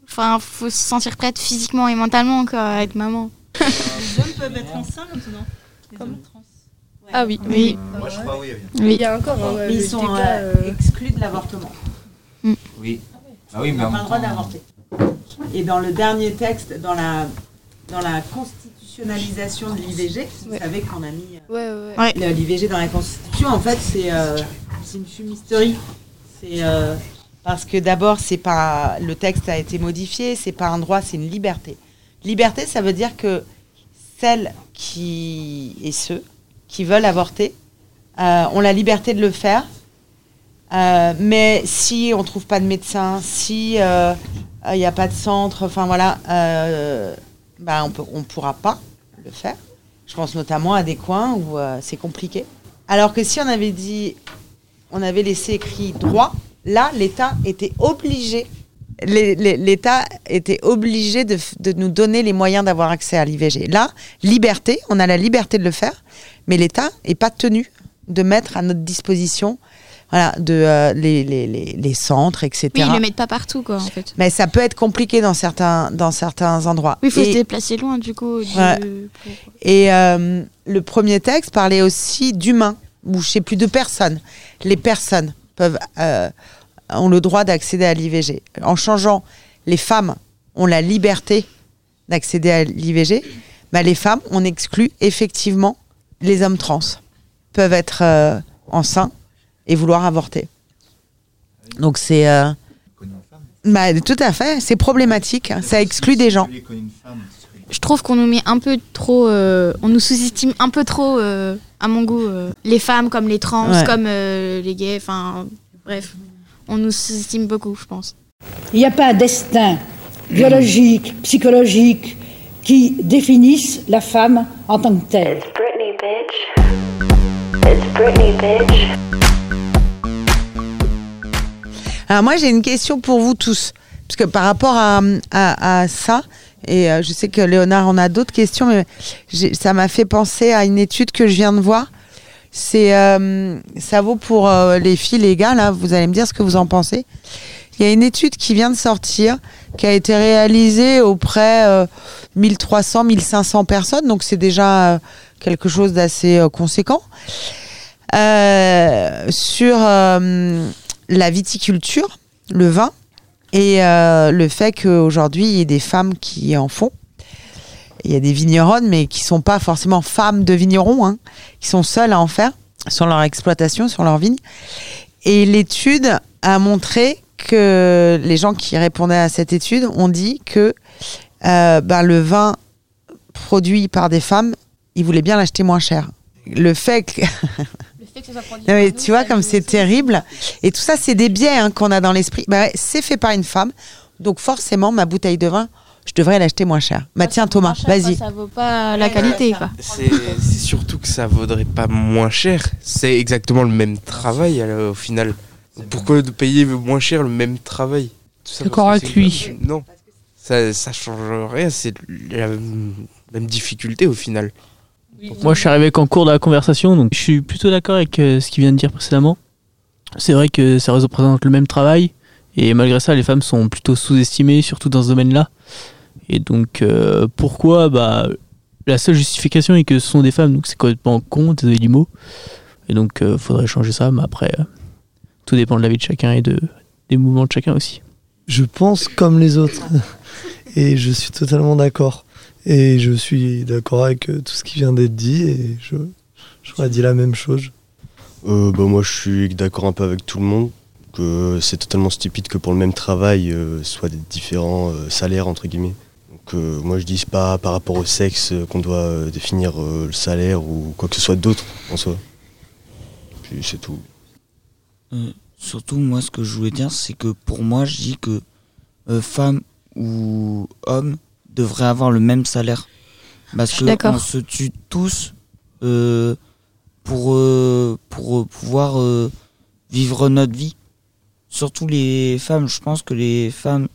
faut se sentir prête physiquement et mentalement à être maman. Les hommes peuvent être enceintes, non ? Ah oui. Oui. Moi, je crois, oui. Il y a encore Ils sont exclus de l'avortement. Oui. Ah oui, mais Ils en n'ont pas même le droit temps, d'avorter. Et dans le dernier texte, dans la constitutionnalisation de l'IVG, vous savez qu'on a mis l'IVG dans la Constitution, en fait, c'est une fumisterie. C'est parce que d'abord, c'est pas le texte a été modifié, c'est pas un droit, c'est une liberté. Liberté, ça veut dire que celles et ceux qui veulent avorter ont la liberté de le faire. Mais si on trouve pas de médecin, si il n'y a pas de centre, enfin voilà, on pourra pas le faire. Je pense notamment à des coins où c'est compliqué. Alors que si on avait laissé écrit droit, là l'État était obligé. L'État était obligé de nous donner les moyens d'avoir accès à l'IVG. Là, liberté, on a la liberté de le faire, mais l'État n'est pas tenu de mettre à notre disposition les centres, etc. Oui, ils le mettent pas partout, quoi, en fait. Mais ça peut être compliqué dans certains endroits. Oui, il faut se déplacer loin, du coup. Et le premier texte parlait aussi d'humains, ou je sais plus, de personnes. Les personnes ont le droit d'accéder à l'IVG. En changeant, les femmes ont la liberté d'accéder à l'IVG. Les femmes, on exclut effectivement les hommes trans. Peuvent être enceints et vouloir avorter. Donc c'est... tout à fait, c'est problématique. Ça exclut des gens. Je trouve qu'on nous met un peu trop... on nous sous-estime un peu trop, à mon goût, les femmes comme les trans, comme les gays, enfin bref. On nous sous-estime beaucoup, je pense. Il n'y a pas un destin biologique, psychologique qui définisse la femme en tant que telle. It's Britney, bitch. It's Britney, bitch. Alors moi, j'ai une question pour vous tous. Parce que par rapport à ça, et je sais que Léonard en a d'autres questions, mais ça m'a fait penser à une étude que je viens de voir. Ça vaut pour les filles, les gars, là, vous allez me dire ce que vous en pensez. Il y a une étude qui vient de sortir, qui a été réalisée auprès 1300, 1500 personnes, donc c'est déjà quelque chose d'assez conséquent, sur la viticulture, le vin, et le fait qu'aujourd'hui, il y ait des femmes qui en font. Il y a des vigneronnes, mais qui ne sont pas forcément femmes de vignerons, qui sont seules à en faire, sur leur exploitation, sur leur vigne. Et l'étude a montré que les gens qui répondaient à cette étude ont dit que le vin produit par des femmes, ils voulaient bien l'acheter moins cher. Le fait que... Non, mais tu vois comme c'est terrible. Et tout ça, c'est des biais qu'on a dans l'esprit. C'est fait par une femme, donc forcément, ma bouteille de vin, je devrais l'acheter moins cher. Tiens Thomas, vas-y. Ça vaut pas la qualité, quoi. C'est surtout que ça vaudrait pas moins cher. C'est exactement le même travail au final. Pourquoi de payer moins cher le même travail? D'accord avec lui. Non, ça change rien. C'est la même difficulté au final. Moi, je suis arrivé qu'en cours de la conversation, donc je suis plutôt d'accord avec ce qu'il vient de dire précédemment. C'est vrai que ça représente le même travail, et malgré ça, les femmes sont plutôt sous-estimées, surtout dans ce domaine-là. Et donc, pourquoi la seule justification est que ce sont des femmes, donc c'est complètement con, désolé du mot. Et donc, faudrait changer ça, mais après, tout dépend de la vie de chacun et des mouvements de chacun aussi. Je pense comme les autres, et je suis totalement d'accord. Et je suis d'accord avec tout ce qui vient d'être dit, et j'aurais dit la même chose. Moi, je suis d'accord un peu avec tout le monde, que c'est totalement stupide que pour le même travail, soit des différents salaires, entre guillemets. Donc, moi, je dis pas par rapport au sexe qu'on doit définir le salaire ou quoi que ce soit d'autre en soi. Puis c'est tout. Surtout, moi, ce que je voulais dire, c'est que pour moi, je dis que femme ou homme devraient avoir le même salaire. Parce qu'on se tue tous pour pouvoir vivre notre vie. Surtout les femmes, je pense que les femmes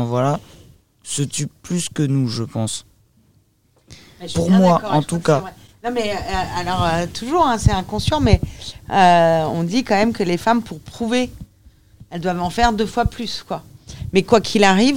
se tuent plus que nous, je pense. Pour moi, en tout cas. Non mais alors toujours, c'est inconscient, mais on dit quand même que les femmes, pour prouver, elles doivent en faire 2 fois plus, quoi. Mais quoi qu'il arrive,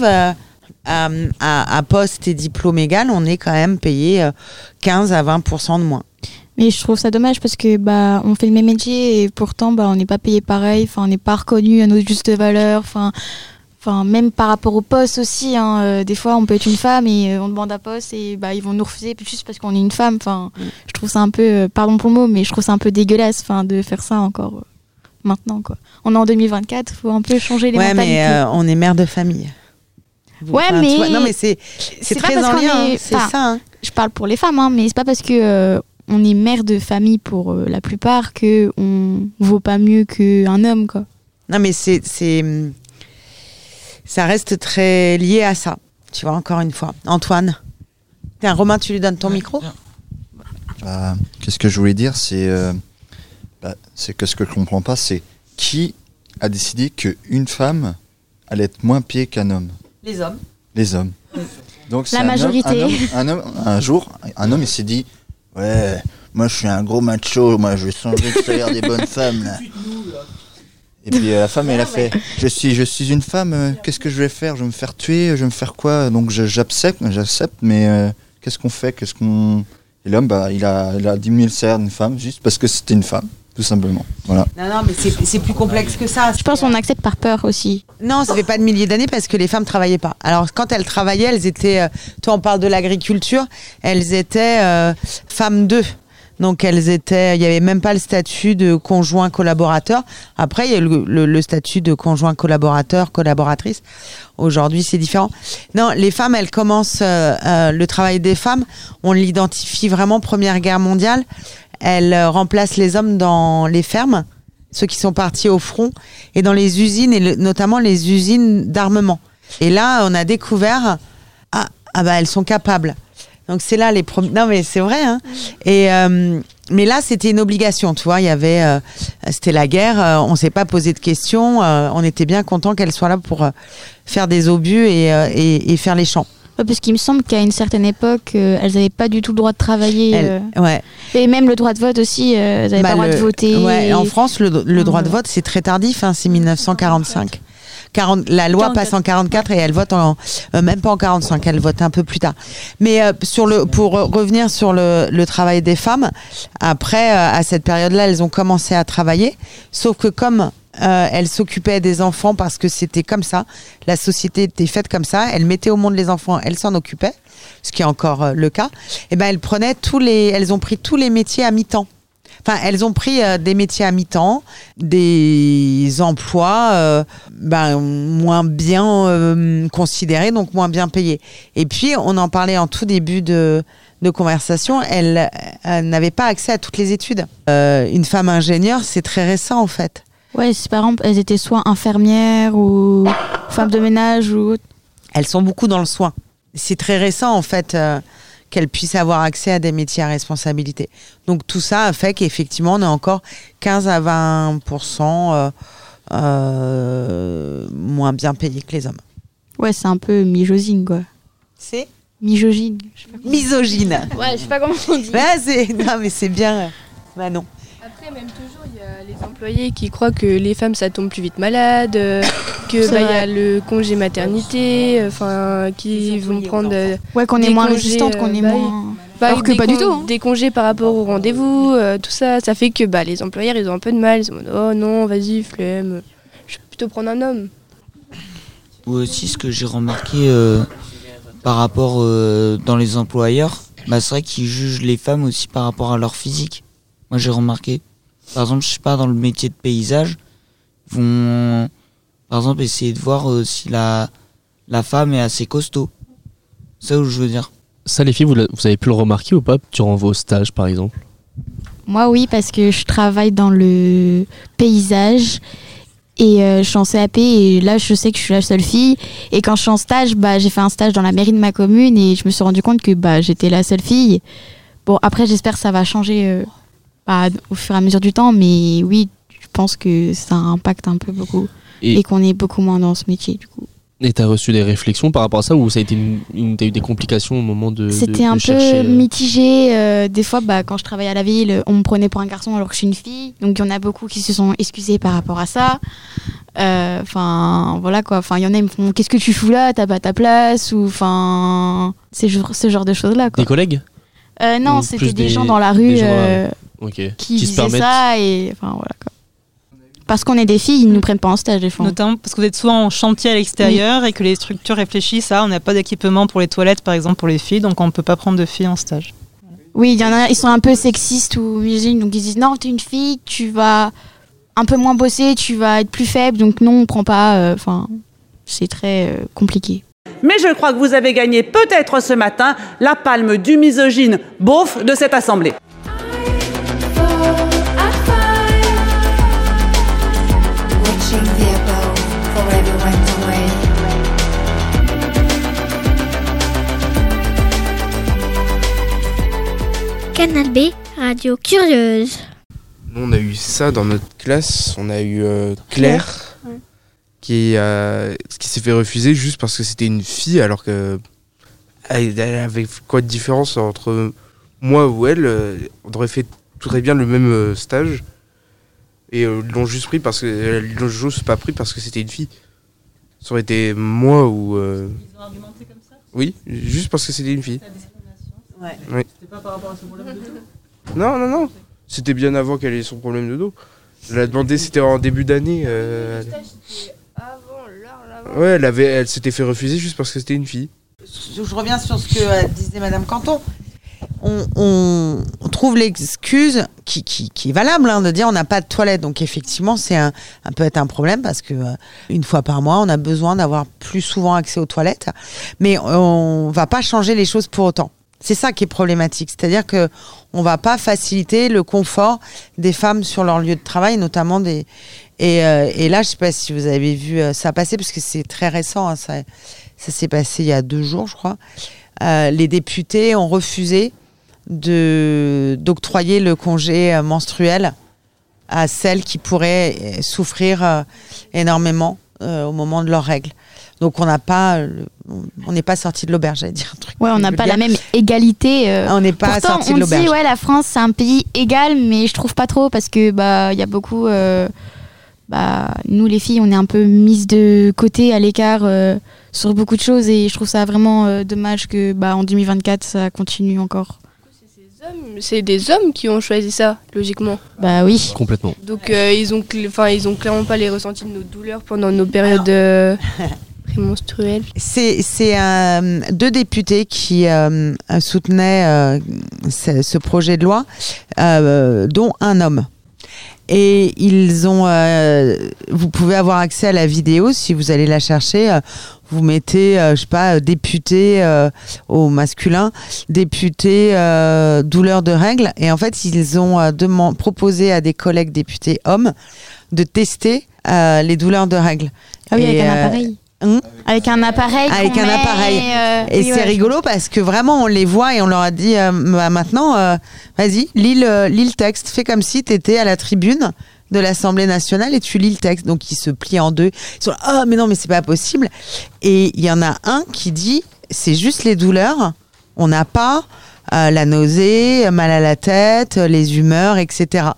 à poste et diplôme égal, on est quand même payé 15 à 20% de moins. Mais je trouve ça dommage parce que bah on fait le même métier et pourtant bah on n'est pas payé pareil, enfin on n'est pas reconnu à notre juste valeur, enfin même par rapport au poste aussi, hein, des fois on peut être une femme et on demande un poste et bah ils vont nous refuser juste parce qu'on est une femme. Enfin, je trouve ça un peu, pardon pour le mot, mais je trouve ça un peu dégueulasse, enfin de faire ça encore maintenant quoi. On est en 2024, faut un peu changer les mentalités. Ouais, mais on est mère de famille. Mais non mais c'est très en lien, c'est ça. Hein. Je parle pour les femmes, hein, mais c'est pas parce que on est mère de famille pour la plupart que on vaut pas mieux qu'un homme quoi. Non mais ça reste très lié à ça, tu vois, encore une fois. Antoine, Romain, tu lui donnes ton micro ? Qu'est-ce que je voulais dire, c'est que ce que je comprends pas, c'est qui a décidé qu'une femme allait être moins payée qu'un homme ? Les hommes. Les hommes. Donc, la majorité. Un jour, un homme, il s'est dit, ouais, moi je suis un gros macho, moi je vais changer le salaire des bonnes femmes, là. Et puis la femme, elle a fait, je suis une femme, qu'est-ce que je vais faire ? Je vais me faire tuer, je vais me faire quoi ? Donc j'accepte, mais qu'est-ce qu'on fait ? Et l'homme, il a diminué le salaire d'une femme juste parce que c'était une femme, tout simplement. Voilà. Non, mais c'est plus complexe que ça. Je pense qu'on accepte par peur aussi. Non, ça fait pas de milliers d'années parce que les femmes travaillaient pas. Alors quand elles travaillaient, elles étaient, toi on parle de l'agriculture, elles étaient femmes d'eux. Donc il y avait même pas le statut de conjoint collaborateur. Après il y a le statut de conjoint collaborateur, collaboratrice. Aujourd'hui c'est différent. Non, les femmes elles commencent le travail des femmes. On l'identifie vraiment Première Guerre mondiale. Elles remplacent les hommes dans les fermes, ceux qui sont partis au front et dans les usines et notamment les usines d'armement. Et là on a découvert elles sont capables. Donc c'est là les premiers. Non mais c'est vrai. Hein. Et mais là c'était une obligation, tu vois. Il y avait, c'était la guerre. On s'est pas posé de questions. On était bien content qu'elles soient là pour faire des obus et faire les champs. Ouais, parce qu'il me semble qu'à une certaine époque, elles n'avaient pas du tout le droit de travailler. Ouais. Et même le droit de vote aussi, elles n'avaient pas le droit de voter. Ouais. En France, le droit de vote c'est très tardif. Hein, c'est 1945. La loi 44. Passe en 44 et elle vote même pas en 45, elle vote un peu plus tard. Mais pour revenir sur le travail des femmes, après à cette période-là, elles ont commencé à travailler, sauf que comme elles s'occupaient des enfants parce que c'était comme ça, la société était faite comme ça, elles mettaient au monde les enfants, elles s'en occupaient, ce qui est encore le cas. Et ben elles ont pris tous les métiers à mi-temps. Enfin, elles ont pris des métiers à mi-temps, des emplois moins bien considérés, donc moins bien payés. Et puis, on en parlait en tout début de conversation, elles n'avaient pas accès à toutes les études. Une femme ingénieure, c'est très récent en fait. Ouais, ses parents, elles étaient soit infirmières ou femmes de ménage ou autre. Elles sont beaucoup dans le soin. C'est très récent en fait. Qu'elles puissent avoir accès à des métiers à responsabilité. Donc tout ça a fait qu'effectivement on est encore 15 à 20% moins bien payés que les hommes. Ouais, c'est un peu misogyne quoi. C'est misogyne. Misogyne. Ouais, je sais pas comment on dit. Ouais, non mais c'est bien. Bah non. Après, même toujours, il y a les employés qui croient que les femmes, ça tombe plus vite malade, que y a le congé maternité, qui vont prendre qu'on est moins résistante, qu'on est moins... alors que pas du tout. Hein. Des congés par rapport au rendez-vous, tout ça, ça fait que les employeurs, ils ont un peu de mal. Ils sont oh non, vas-y, flemme, je vais plutôt prendre un homme. Ou aussi, ce que j'ai remarqué par rapport dans les employeurs, c'est vrai qu'ils jugent les femmes aussi par rapport à leur physique. Moi, j'ai remarqué, par exemple, je sais pas, dans le métier de paysage, ils vont, par exemple, essayer de voir si la femme est assez costaud. C'est ça où je veux dire. Ça, les filles, vous avez pu le remarquer ou pas durant vos stages, par exemple ? Moi, oui, parce que je travaille dans le paysage et je suis en CAP et là, je sais que je suis la seule fille. Et quand je suis en stage, j'ai fait un stage dans la mairie de ma commune et je me suis rendu compte que j'étais la seule fille. Bon, après, j'espère que ça va changer... au fur et à mesure du temps, mais oui, je pense que ça impacte un peu beaucoup et qu'on est beaucoup moins dans ce métier du coup. Et t'as reçu des réflexions par rapport à ça ou ça a été t'as eu des complications au moment de C'était un peu mitigé. Des fois, quand je travaillais à la ville, on me prenait pour un garçon alors que je suis une fille. Donc il y en a beaucoup qui se sont excusés par rapport à ça. Voilà quoi. Il y en a qui me font qu'est-ce que tu fous là, t'as pas ta place ou c'est ce genre de choses là quoi. Des collègues? Non, Ou c'était plus des gens dans la rue des gens dans la rue. Ok. qui se disaient permettent. ça et enfin voilà quoi. Parce qu'on est des filles, ils nous prennent pas en stage des fois. Notamment parce que vous êtes souvent en chantier à l'extérieur et que les structures réfléchissent à on n'a pas d'équipement pour les toilettes par exemple pour les filles, donc on ne peut pas prendre de filles en stage. Oui, il y en a, ils sont un peu sexistes ou misogynes, donc ils disent non, t'es une fille, tu vas un peu moins bosser, tu vas être plus faible, donc non, on prend pas. Enfin, c'est très compliqué. Mais je crois que vous avez gagné peut-être ce matin la palme du misogyne beauf de cette assemblée. Canal B, radio curieuse. Nous, on a eu ça dans notre classe. On a eu Claire, qui s'est fait refuser juste parce que c'était une fille, alors que elle avait quoi de différence entre moi ou elle. On aurait fait tout très bien le même stage. Et ils l'ont juste pris parce que ils l'ont juste pas pris parce que c'était une fille. Ça aurait été moi ou. Ils ont argumenté comme ça ? Oui, juste parce que c'était une fille. Ouais. Oui. C'était pas par rapport à son problème de dos ? Non. C'était bien avant qu'elle ait son problème de dos. Elle a demandé, c'était en début d'année. Ouais, elle s'était fait refuser juste parce que c'était une fille. Je reviens sur ce que disait Madame Canton. On trouve l'excuse qui est valable de dire on n'a pas de toilette. Donc effectivement, c'est peut être un problème parce que une fois par mois, on a besoin d'avoir plus souvent accès aux toilettes. Mais on va pas changer les choses pour autant. C'est ça qui est problématique. C'est-à-dire que on va pas faciliter le confort des femmes sur leur lieu de travail, notamment des... Et là, je sais pas si vous avez vu ça passer, parce que c'est très récent. Ça s'est passé il y a 2 jours, je crois. Les députés ont refusé d'octroyer le congé menstruel à celles qui pourraient souffrir énormément au moment de leurs règles. Donc on n'est pas sorti de l'auberge, j'allais dire un truc. Ouais, on n'a pas la même égalité. On n'est pas sorti de l'auberge. On dit ouais, la France c'est un pays égal, mais je trouve pas trop parce que il y a beaucoup. Nous les filles, on est un peu mises de côté, à l'écart sur beaucoup de choses, et je trouve ça vraiment dommage que en 2024 ça continue encore. C'est des hommes qui ont choisi ça, logiquement. Bah oui. Complètement. Donc ils ont clairement pas les ressentis de nos douleurs pendant nos périodes prémenstruelles. C'est 2 députés qui soutenaient ce projet de loi, dont un homme. Et ils ont, vous pouvez avoir accès à la vidéo si vous allez la chercher. Vous mettez, je sais pas, député au masculin, député douleur de règles. Et en fait, ils ont proposé à des collègues députés hommes de tester les douleurs de règles. Ah oui, avec un appareil. Avec un appareil. Avec un appareil. Et c'est rigolo parce que vraiment on les voit et on leur a dit maintenant, vas-y, lis le texte. Fais comme si tu étais à la tribune de l'Assemblée nationale et tu lis le texte. Donc ils se plient en 2. Ils sont là, mais non, mais c'est pas possible. Et il y en a un qui dit, c'est juste les douleurs. On n'a pas la nausée, mal à la tête, les humeurs, etc.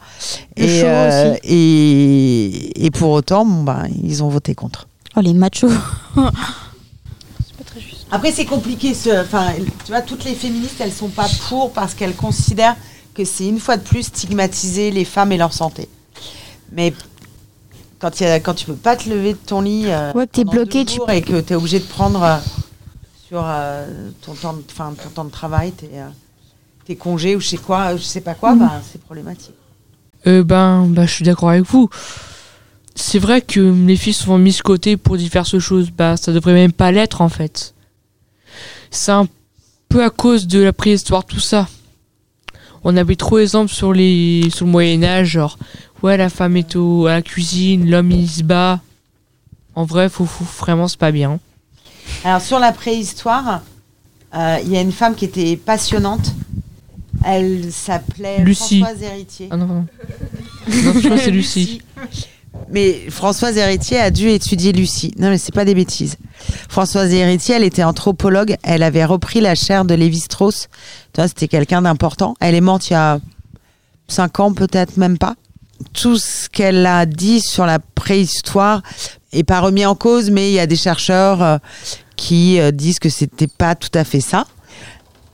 Et pour autant, ils ont voté contre. Oh, les machos. C'est pas très juste. Après, c'est compliqué. Tu vois, toutes les féministes, elles sont pas pour parce qu'elles considèrent que c'est une fois de plus stigmatiser les femmes et leur santé. Mais quand tu peux pas te lever de ton lit, que t'es bloqué, et que t'es obligé de prendre sur ton temps de travail, tes congés ou je sais pas quoi, c'est problématique. Je suis d'accord avec vous. C'est vrai que les filles sont mises de côté pour diverses choses. Ça devrait même pas l'être, en fait. C'est un peu à cause de la préhistoire, tout ça. On avait trop d'exemples sur le Moyen-Âge, genre, ouais, la femme est à la cuisine, l'homme il se bat. En vrai, vraiment, c'est pas bien. Alors, sur la préhistoire, il y a une femme qui était passionnante. Elle s'appelait Lucie. Françoise Héritier. Ah non, je crois que c'est Lucie. Mais Françoise Héritier a dû étudier Lucie. Non, mais c'est pas des bêtises. Françoise Héritier, elle était anthropologue. Elle avait repris la chaire de Lévi-Strauss. Tu vois, c'était quelqu'un d'important. Elle est morte il y a 5 ans, peut-être même pas. Tout ce qu'elle a dit sur la préhistoire est pas remis en cause, mais il y a des chercheurs qui disent que c'était pas tout à fait ça.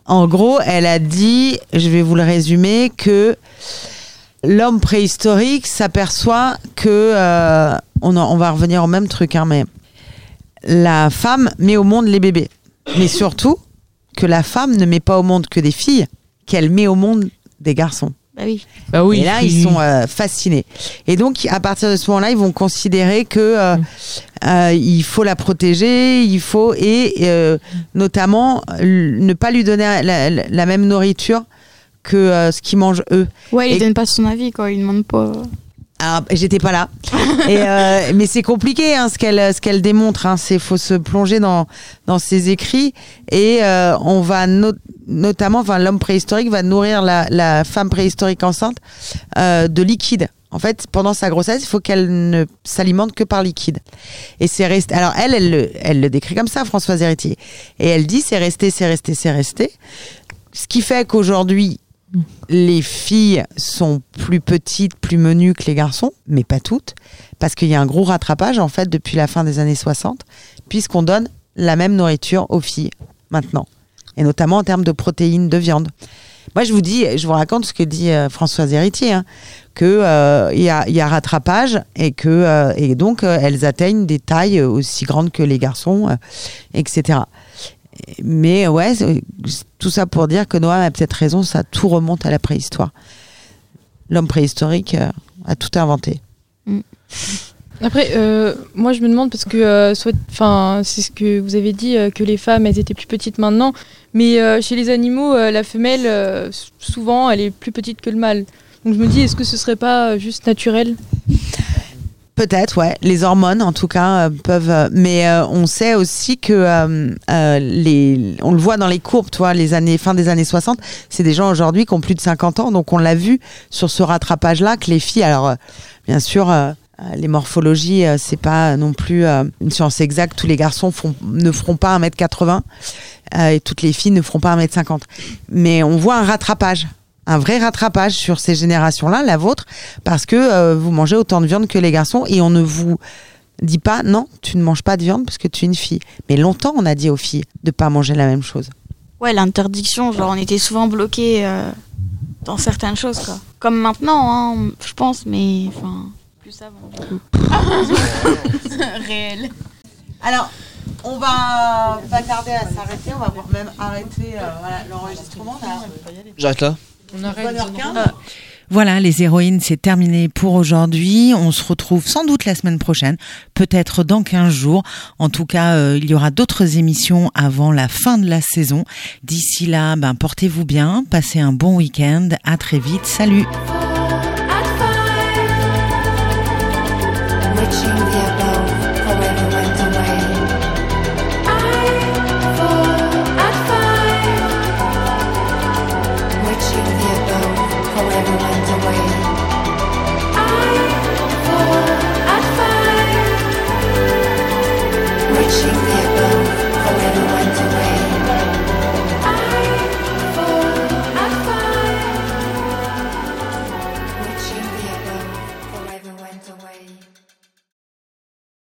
En gros, elle a dit, je vais vous le résumer, que l'homme préhistorique s'aperçoit que, on va revenir au même truc, hein, mais la femme met au monde les bébés. Mais surtout, que la femme ne met pas au monde que des filles, qu'elle met au monde des garçons. Bah oui. Et là, ils sont fascinés. Et donc, à partir de ce moment-là, ils vont considérer que il faut la protéger, notamment ne pas lui donner la même nourriture que ce qu'ils mangent eux. Ouais, il donne pas son avis, quoi. Il demande pas. Alors, j'étais pas là. Mais c'est compliqué, hein, ce qu'elle démontre. Hein. Faut se plonger dans ses écrits. Et on va notamment, l'homme préhistorique va nourrir la femme préhistorique enceinte de liquide. En fait, pendant sa grossesse, il faut qu'elle ne s'alimente que par liquide. Et c'est resté. Alors elle le décrit comme ça, Françoise Héritier. Et elle dit c'est resté. Ce qui fait qu'aujourd'hui, les filles sont plus petites, plus menues que les garçons, mais pas toutes, parce qu'il y a un gros rattrapage en fait depuis la fin des années 60, puisqu'on donne la même nourriture aux filles maintenant, et notamment en termes de protéines, de viande. Moi, je vous raconte ce que dit Françoise Héritier, hein, que il y a rattrapage et donc elles atteignent des tailles aussi grandes que les garçons, etc. Mais ouais, tout ça pour dire que Noam a peut-être raison, ça tout remonte à la préhistoire. L'homme préhistorique a tout inventé. Après, moi je me demande, parce que c'est ce que vous avez dit, que les femmes elles étaient plus petites maintenant, mais chez les animaux, la femelle, souvent, elle est plus petite que le mâle. Donc je me dis, est-ce que ce serait pas juste naturel ? Peut-être, ouais. Les hormones, en tout cas, peuvent. Mais on sait aussi que on le voit dans les courbes, toi, fin des années 60, c'est des gens aujourd'hui qui ont plus de 50 ans. Donc on l'a vu sur ce rattrapage-là que les filles. Alors, bien sûr, les morphologies, c'est pas non plus une science exacte. Tous les garçons ne feront pas 1m80 et toutes les filles ne feront pas 1m50. Mais on voit un vrai rattrapage sur ces générations-là, la vôtre, parce que vous mangez autant de viande que les garçons et on ne vous dit pas non, tu ne manges pas de viande parce que tu es une fille. Mais longtemps, on a dit aux filles de pas manger la même chose. Ouais, l'interdiction, on était souvent bloqués dans certaines choses, quoi. Comme maintenant, hein, je pense, mais plus avant, du coup. Réel. Alors, on va tarder à s'arrêter, on va même arrêter l'enregistrement. J'arrête là. On arrête. Voilà, les héroïnes, c'est terminé pour aujourd'hui. On se retrouve sans doute la semaine prochaine, peut-être dans 15 jours. En tout cas, il y aura d'autres émissions avant la fin de la saison. D'ici là, portez-vous bien, passez un bon week-end. À très vite. Salut.